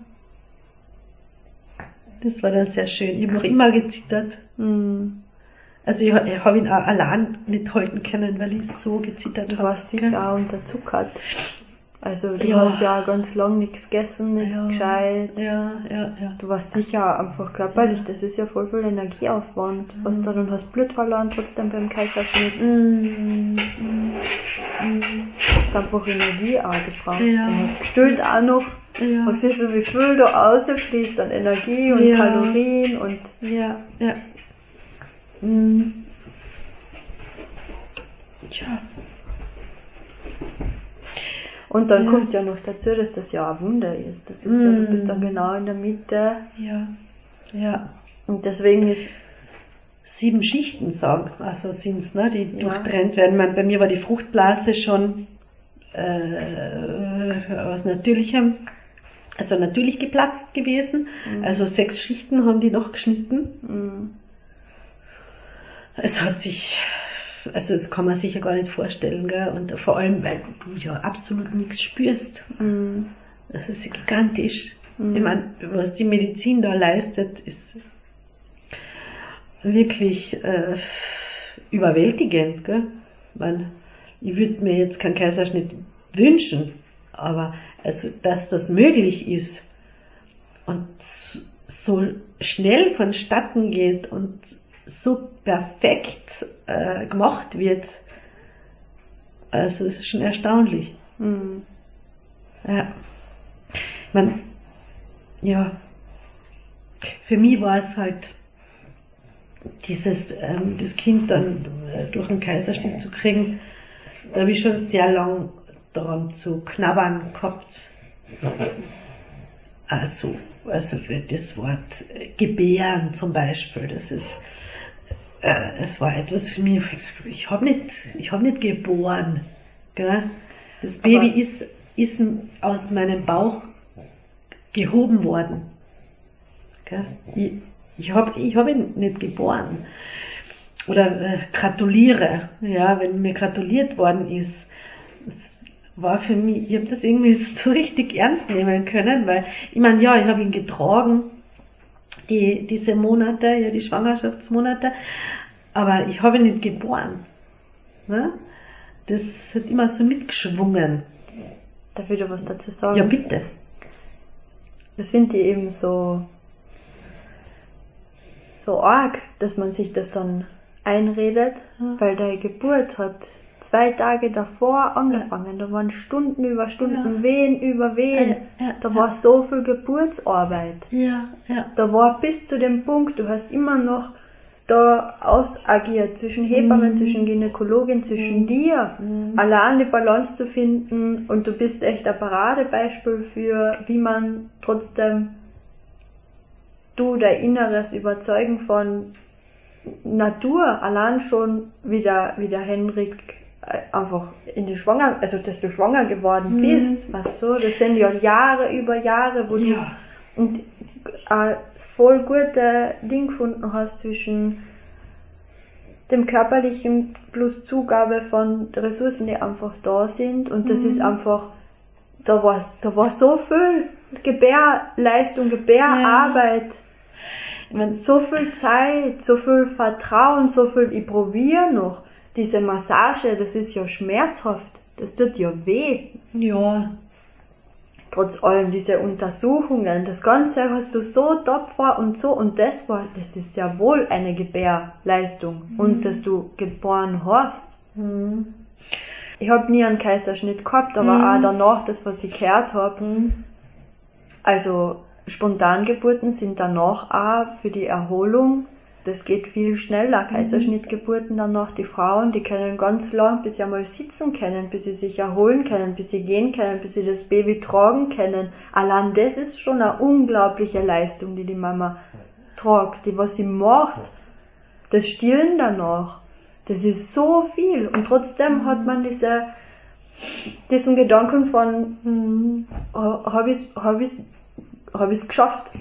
das war dann sehr schön. Ich habe noch immer gezittert. Mhm. Also ich, ich habe ihn auch allein nicht halten können, weil ich so gezittert Du habe. warst sicher auch unterzuckert. Also du Ja. hast ja ganz lang nichts gegessen, nichts Ja. gescheit. Ja, ja, ja. Du warst sicher einfach körperlich, das ist ja voll viel Energieaufwand. Was Mhm. da dann hast Blut verloren, trotzdem beim Kaiserschnitt. Mm, Du hast einfach Energie auch gebraucht. Ja. Du hast gestillt auch noch. ja. Was ist so, wie viel da rausfließt an Energie und Ja. Kalorien und Ja, ja. Mm. Tja. Und dann Ja. kommt ja noch dazu, dass das ja ein Wunder ist. Das ist ja, du bist dann Mm. genau in der Mitte. Ja, ja. Und deswegen ist, Sieben Schichten sagen also sind's, ne, die Ja. durchtrennt werden. Man, bei mir war die Fruchtblase schon äh, aus natürlichem, also natürlich geplatzt gewesen. Mhm. Also sechs Schichten haben die noch geschnitten. mh, Es hat sich, also das kann man sich ja gar nicht vorstellen, gell? Und vor allem, weil du ja absolut nichts spürst. mh, Das ist ja gigantisch. Mhm. Ich meine, was die Medizin da leistet, ist wirklich, äh, überwältigend, gell? Man, ich würde mir jetzt keinen Kaiserschnitt wünschen, aber also, dass das möglich ist und so schnell vonstatten geht und so perfekt äh, gemacht wird, also es ist schon erstaunlich. Mhm. Ja. Ich meine, ja, für mich war es halt dieses, ähm, das Kind dann äh, durch einen Kaiserschnitt zu kriegen, da habe ich schon sehr lang daran zu knabbern gehabt. Also, also das Wort äh, gebären zum Beispiel, das ist, äh, es war etwas für mich, ich habe nicht, ich habe nicht geboren, gell? Das Baby Aber ist, ist aus meinem Bauch gehoben worden, gell? Ich, ich habe ich hab ihn nicht geboren. Oder äh, gratuliere, ja, wenn mir gratuliert worden ist. Das war für mich, ich habe das irgendwie so richtig ernst nehmen können, weil, ich meine, ja, ich habe ihn getragen, die, diese Monate, ja, die Schwangerschaftsmonate, aber ich habe ihn nicht geboren. Ne? Das hat immer so mitgeschwungen. Darf ich da was dazu sagen? Ja, bitte. Das finde ich eben so, so arg, dass man sich das dann einredet, ja. Weil deine Geburt hat zwei Tage davor angefangen. Da waren Stunden über Stunden, ja. Wehen über Wehen. Ja, ja, da ja. war so viel Geburtsarbeit. Ja, ja. Da war bis zu dem Punkt, du hast immer noch da ausagiert zwischen Hebammen, mhm. zwischen Gynäkologin, zwischen mhm. dir, mhm. allein die Balance zu finden, und du bist echt ein Paradebeispiel für, wie man trotzdem du dein Inneres überzeugen von Natur, allein schon wie der, wie der Henrik einfach in die Schwanger, also dass du schwanger geworden mhm. bist, weißt du, das sind ja Jahre über Jahre, wo ja. du und ein voll gute Ding gefunden hast zwischen dem körperlichen plus Zugabe von Ressourcen, die einfach da sind, und das mhm. ist einfach, da war, da war so viel Gebärleistung, Gebärarbeit, ja. Ich meine, so viel Zeit, so viel Vertrauen, so viel, ich probiere noch, diese Massage, das ist ja schmerzhaft, das tut ja weh. Ja. Trotz allem diese Untersuchungen, das Ganze hast du so tapfer und so, und das war, das ist ja wohl eine Gebärleistung, mhm. und dass du geboren hast. Mhm. Ich habe nie einen Kaiserschnitt gehabt, aber mhm. auch danach, das was ich gehört habe, mhm. also Spontangeburten sind danach auch für die Erholung, das geht viel schneller, Kaiserschnittgeburten danach, die Frauen, die können ganz lang, bis sie einmal sitzen können, bis sie sich erholen können, bis sie gehen können, bis sie das Baby tragen können. Allein das ist schon eine unglaubliche Leistung, die die Mama tragt, die was sie macht, das Stillen danach, das ist so viel, und trotzdem hat man diese, diesen Gedanken von, hm, habe ich hab ich's, hab ich's geschafft.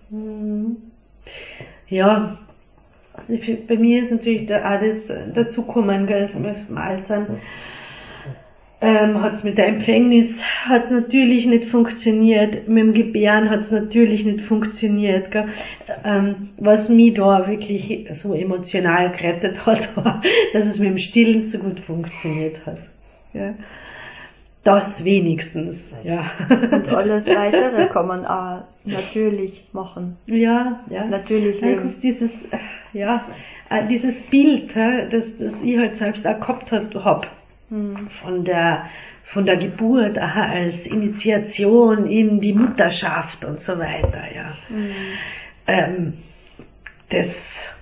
Ja, also bei mir ist natürlich da alles dazukommen, gell, das mit dem Altsein. Ähm, hat es mit der Empfängnis hat es natürlich nicht funktioniert, mit dem Gebären hat es natürlich nicht funktioniert. Gell. Ähm, was mich da wirklich so emotional gerettet hat, war, dass es mit dem Stillen so gut funktioniert hat. Ja. Das wenigstens, ja. Und alles Weitere kann man auch natürlich machen. Ja, ja. Natürlich. Es ist dieses, ja, dieses Bild, das, das ich halt selbst auch gehabt habe, hm. von der, von der Geburt aha, als Initiation in die Mutterschaft und so weiter, ja. Hm. Ähm, das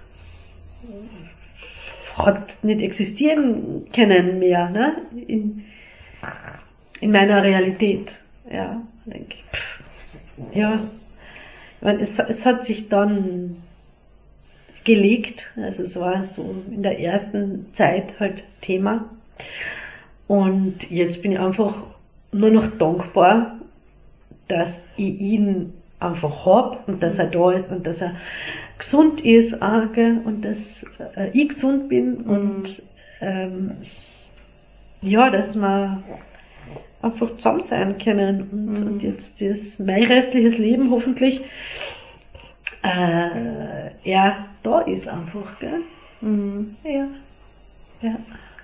hat nicht existieren können mehr, ne? In, in meiner Realität, ja, denke ich. Ja, ich meine, es, es hat sich dann gelegt, also es war so in der ersten Zeit halt Thema, und jetzt bin ich einfach nur noch dankbar, dass ich ihn einfach hab und dass er da ist und dass er gesund ist auch, und dass äh, ich gesund bin, und ähm, ja, dass wir einfach zusammen sein können, und, mhm. und jetzt das mein restliches Leben hoffentlich äh, er da ist einfach, gell? Mhm. Ja. ja.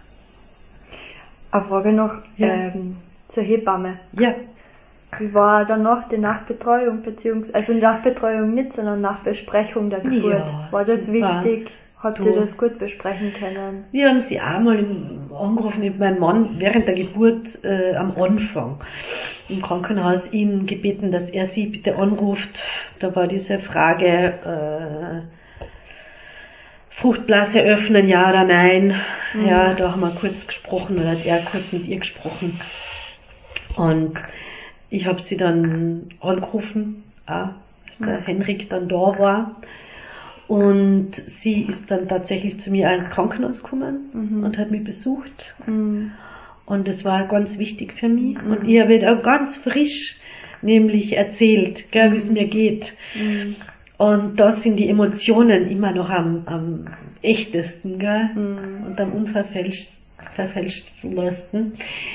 Eine Frage noch Ja. ähm, zur Hebamme. Ja. Wie war danach die Nachbetreuung, beziehungsweise, also die Nachbetreuung nicht, sondern Nachbesprechung der Geburt? Ja, war das super. wichtig? Habt Du. ihr das gut besprechen können? Wir haben sie einmal im- angerufen, ich hab meinen Mann während der Geburt äh, am Anfang im Krankenhaus ihn gebeten, dass er sie bitte anruft. Da war diese Frage, äh, Fruchtblase öffnen, ja oder nein. Mhm. Ja, da haben wir kurz gesprochen, oder hat er kurz mit ihr gesprochen. Und ich habe sie dann angerufen, auch, als der Mhm. Henrik dann da war. Und sie ist dann tatsächlich zu mir ins Krankenhaus gekommen Mhm. und hat mich besucht. Mhm. Und das war ganz wichtig für mich. Mhm. Und ich habe ihr auch ganz frisch nämlich erzählt, gell, wie es mir geht. Mhm. Und da sind die Emotionen immer noch am, am echtesten, gell? Mhm. Und am unverfälschtesten,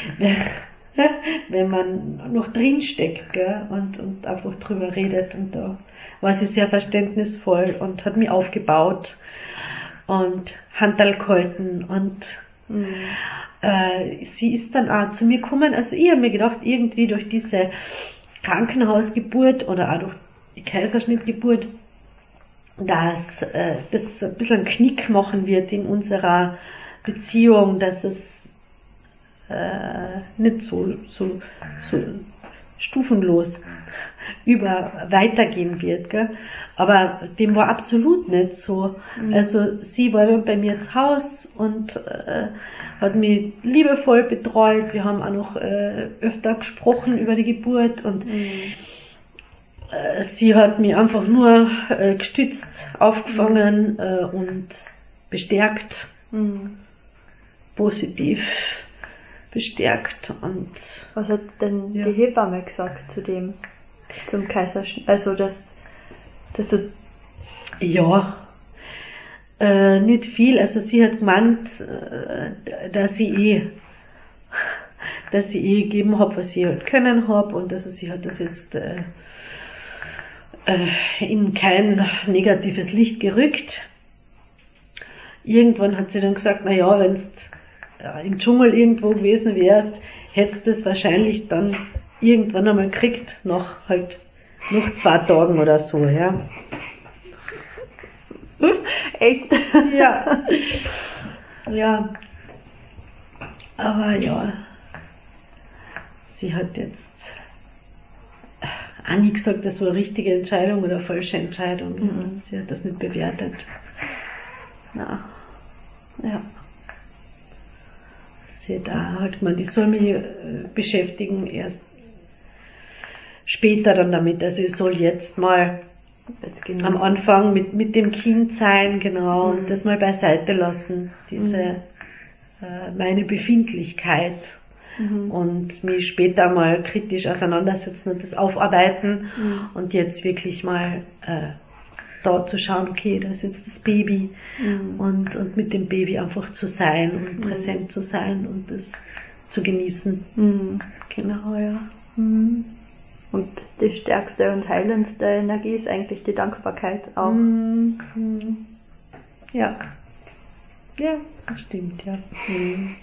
wenn man noch drin steckt, gell? Und, und einfach drüber redet. Und da war sie sehr verständnisvoll und hat mich aufgebaut und Handel gehalten. Und Mhm. äh, sie ist dann auch zu mir gekommen. Also ich habe mir gedacht, irgendwie durch diese Krankenhausgeburt oder auch durch die Kaiserschnittgeburt, dass äh, das ein bisschen einen Knick machen wird in unserer Beziehung, dass es äh, nicht so, so, so stufenlos über weitergehen wird, gell? Aber dem war absolut nicht so. Mhm. Also sie war dann bei mir zu Haus und äh, hat mich liebevoll betreut. Wir haben auch noch äh, öfter gesprochen über die Geburt und Mhm. äh, sie hat mich einfach nur äh, gestützt, aufgefangen äh, und bestärkt, Mhm. positiv bestärkt. Und Was hat denn Ja. die Hebamme gesagt zu dem, zum Kaiserschnitt? Also, dass, dass du, ja, äh, nicht viel. Also sie hat gemeint, äh, dass ich eh, dass ich eh gegeben habe, was ich halt können habe, und also sie hat das jetzt äh, äh, in kein negatives Licht gerückt. Irgendwann hat sie dann gesagt, na ja, wenn du im Dschungel irgendwo gewesen wärst, hättest du das wahrscheinlich dann irgendwann einmal gekriegt, nach halt noch zwei Tagen oder so, ja. echt? Ja. Ja. Aber ja. Sie hat jetzt auch nie gesagt, das war eine richtige Entscheidung oder eine falsche Entscheidung. Mhm. Sie hat das nicht bewertet. Na. Ja. Sie hat auch halt gemeint, ich soll mich äh, beschäftigen erst später dann damit. Also ich soll jetzt mal Jetzt genießen. am Anfang mit, mit dem Kind sein, genau, Mhm. und das mal beiseite lassen, diese, Mhm. äh, meine Befindlichkeit, Mhm. und mich später mal kritisch auseinandersetzen und das aufarbeiten, Mhm. und jetzt wirklich mal äh, da zu schauen, okay, da ist jetzt das Baby, Mhm. und, und mit dem Baby einfach zu sein und Mhm. präsent zu sein und das zu genießen. Mhm. Genau, ja. Mhm. Und die stärkste und heilendste Energie ist eigentlich die Dankbarkeit auch. Mhm. Mhm. Ja. Ja, das stimmt, ja. Mhm.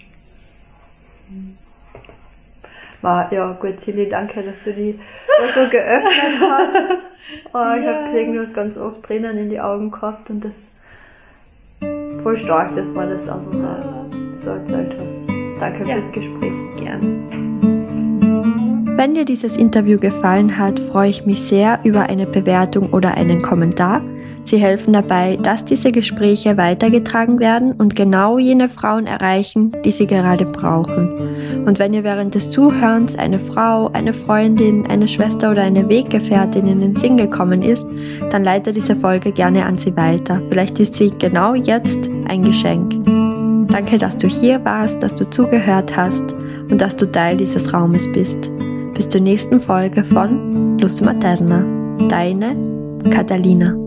War, ja, gut, Silly, danke, dass du die da so geöffnet hast. Oh, ich Ja. habe gesehen, du hast ganz oft Tränen in die Augen gehabt und das voll stark, dass man das einfach mal so erzählt hast. Danke Ja. fürs Gespräch. Gern. Wenn dir dieses Interview gefallen hat, freue ich mich sehr über eine Bewertung oder einen Kommentar. Sie helfen dabei, dass diese Gespräche weitergetragen werden und genau jene Frauen erreichen, die sie gerade brauchen. Und wenn ihr während des Zuhörens eine Frau, eine Freundin, eine Schwester oder eine Weggefährtin in den Sinn gekommen ist, dann leite diese Folge gerne an sie weiter. Vielleicht ist sie genau jetzt ein Geschenk. Danke, dass du hier warst, dass du zugehört hast und dass du Teil dieses Raumes bist. Bis zur nächsten Folge von Luz Materna. Deine Catalina.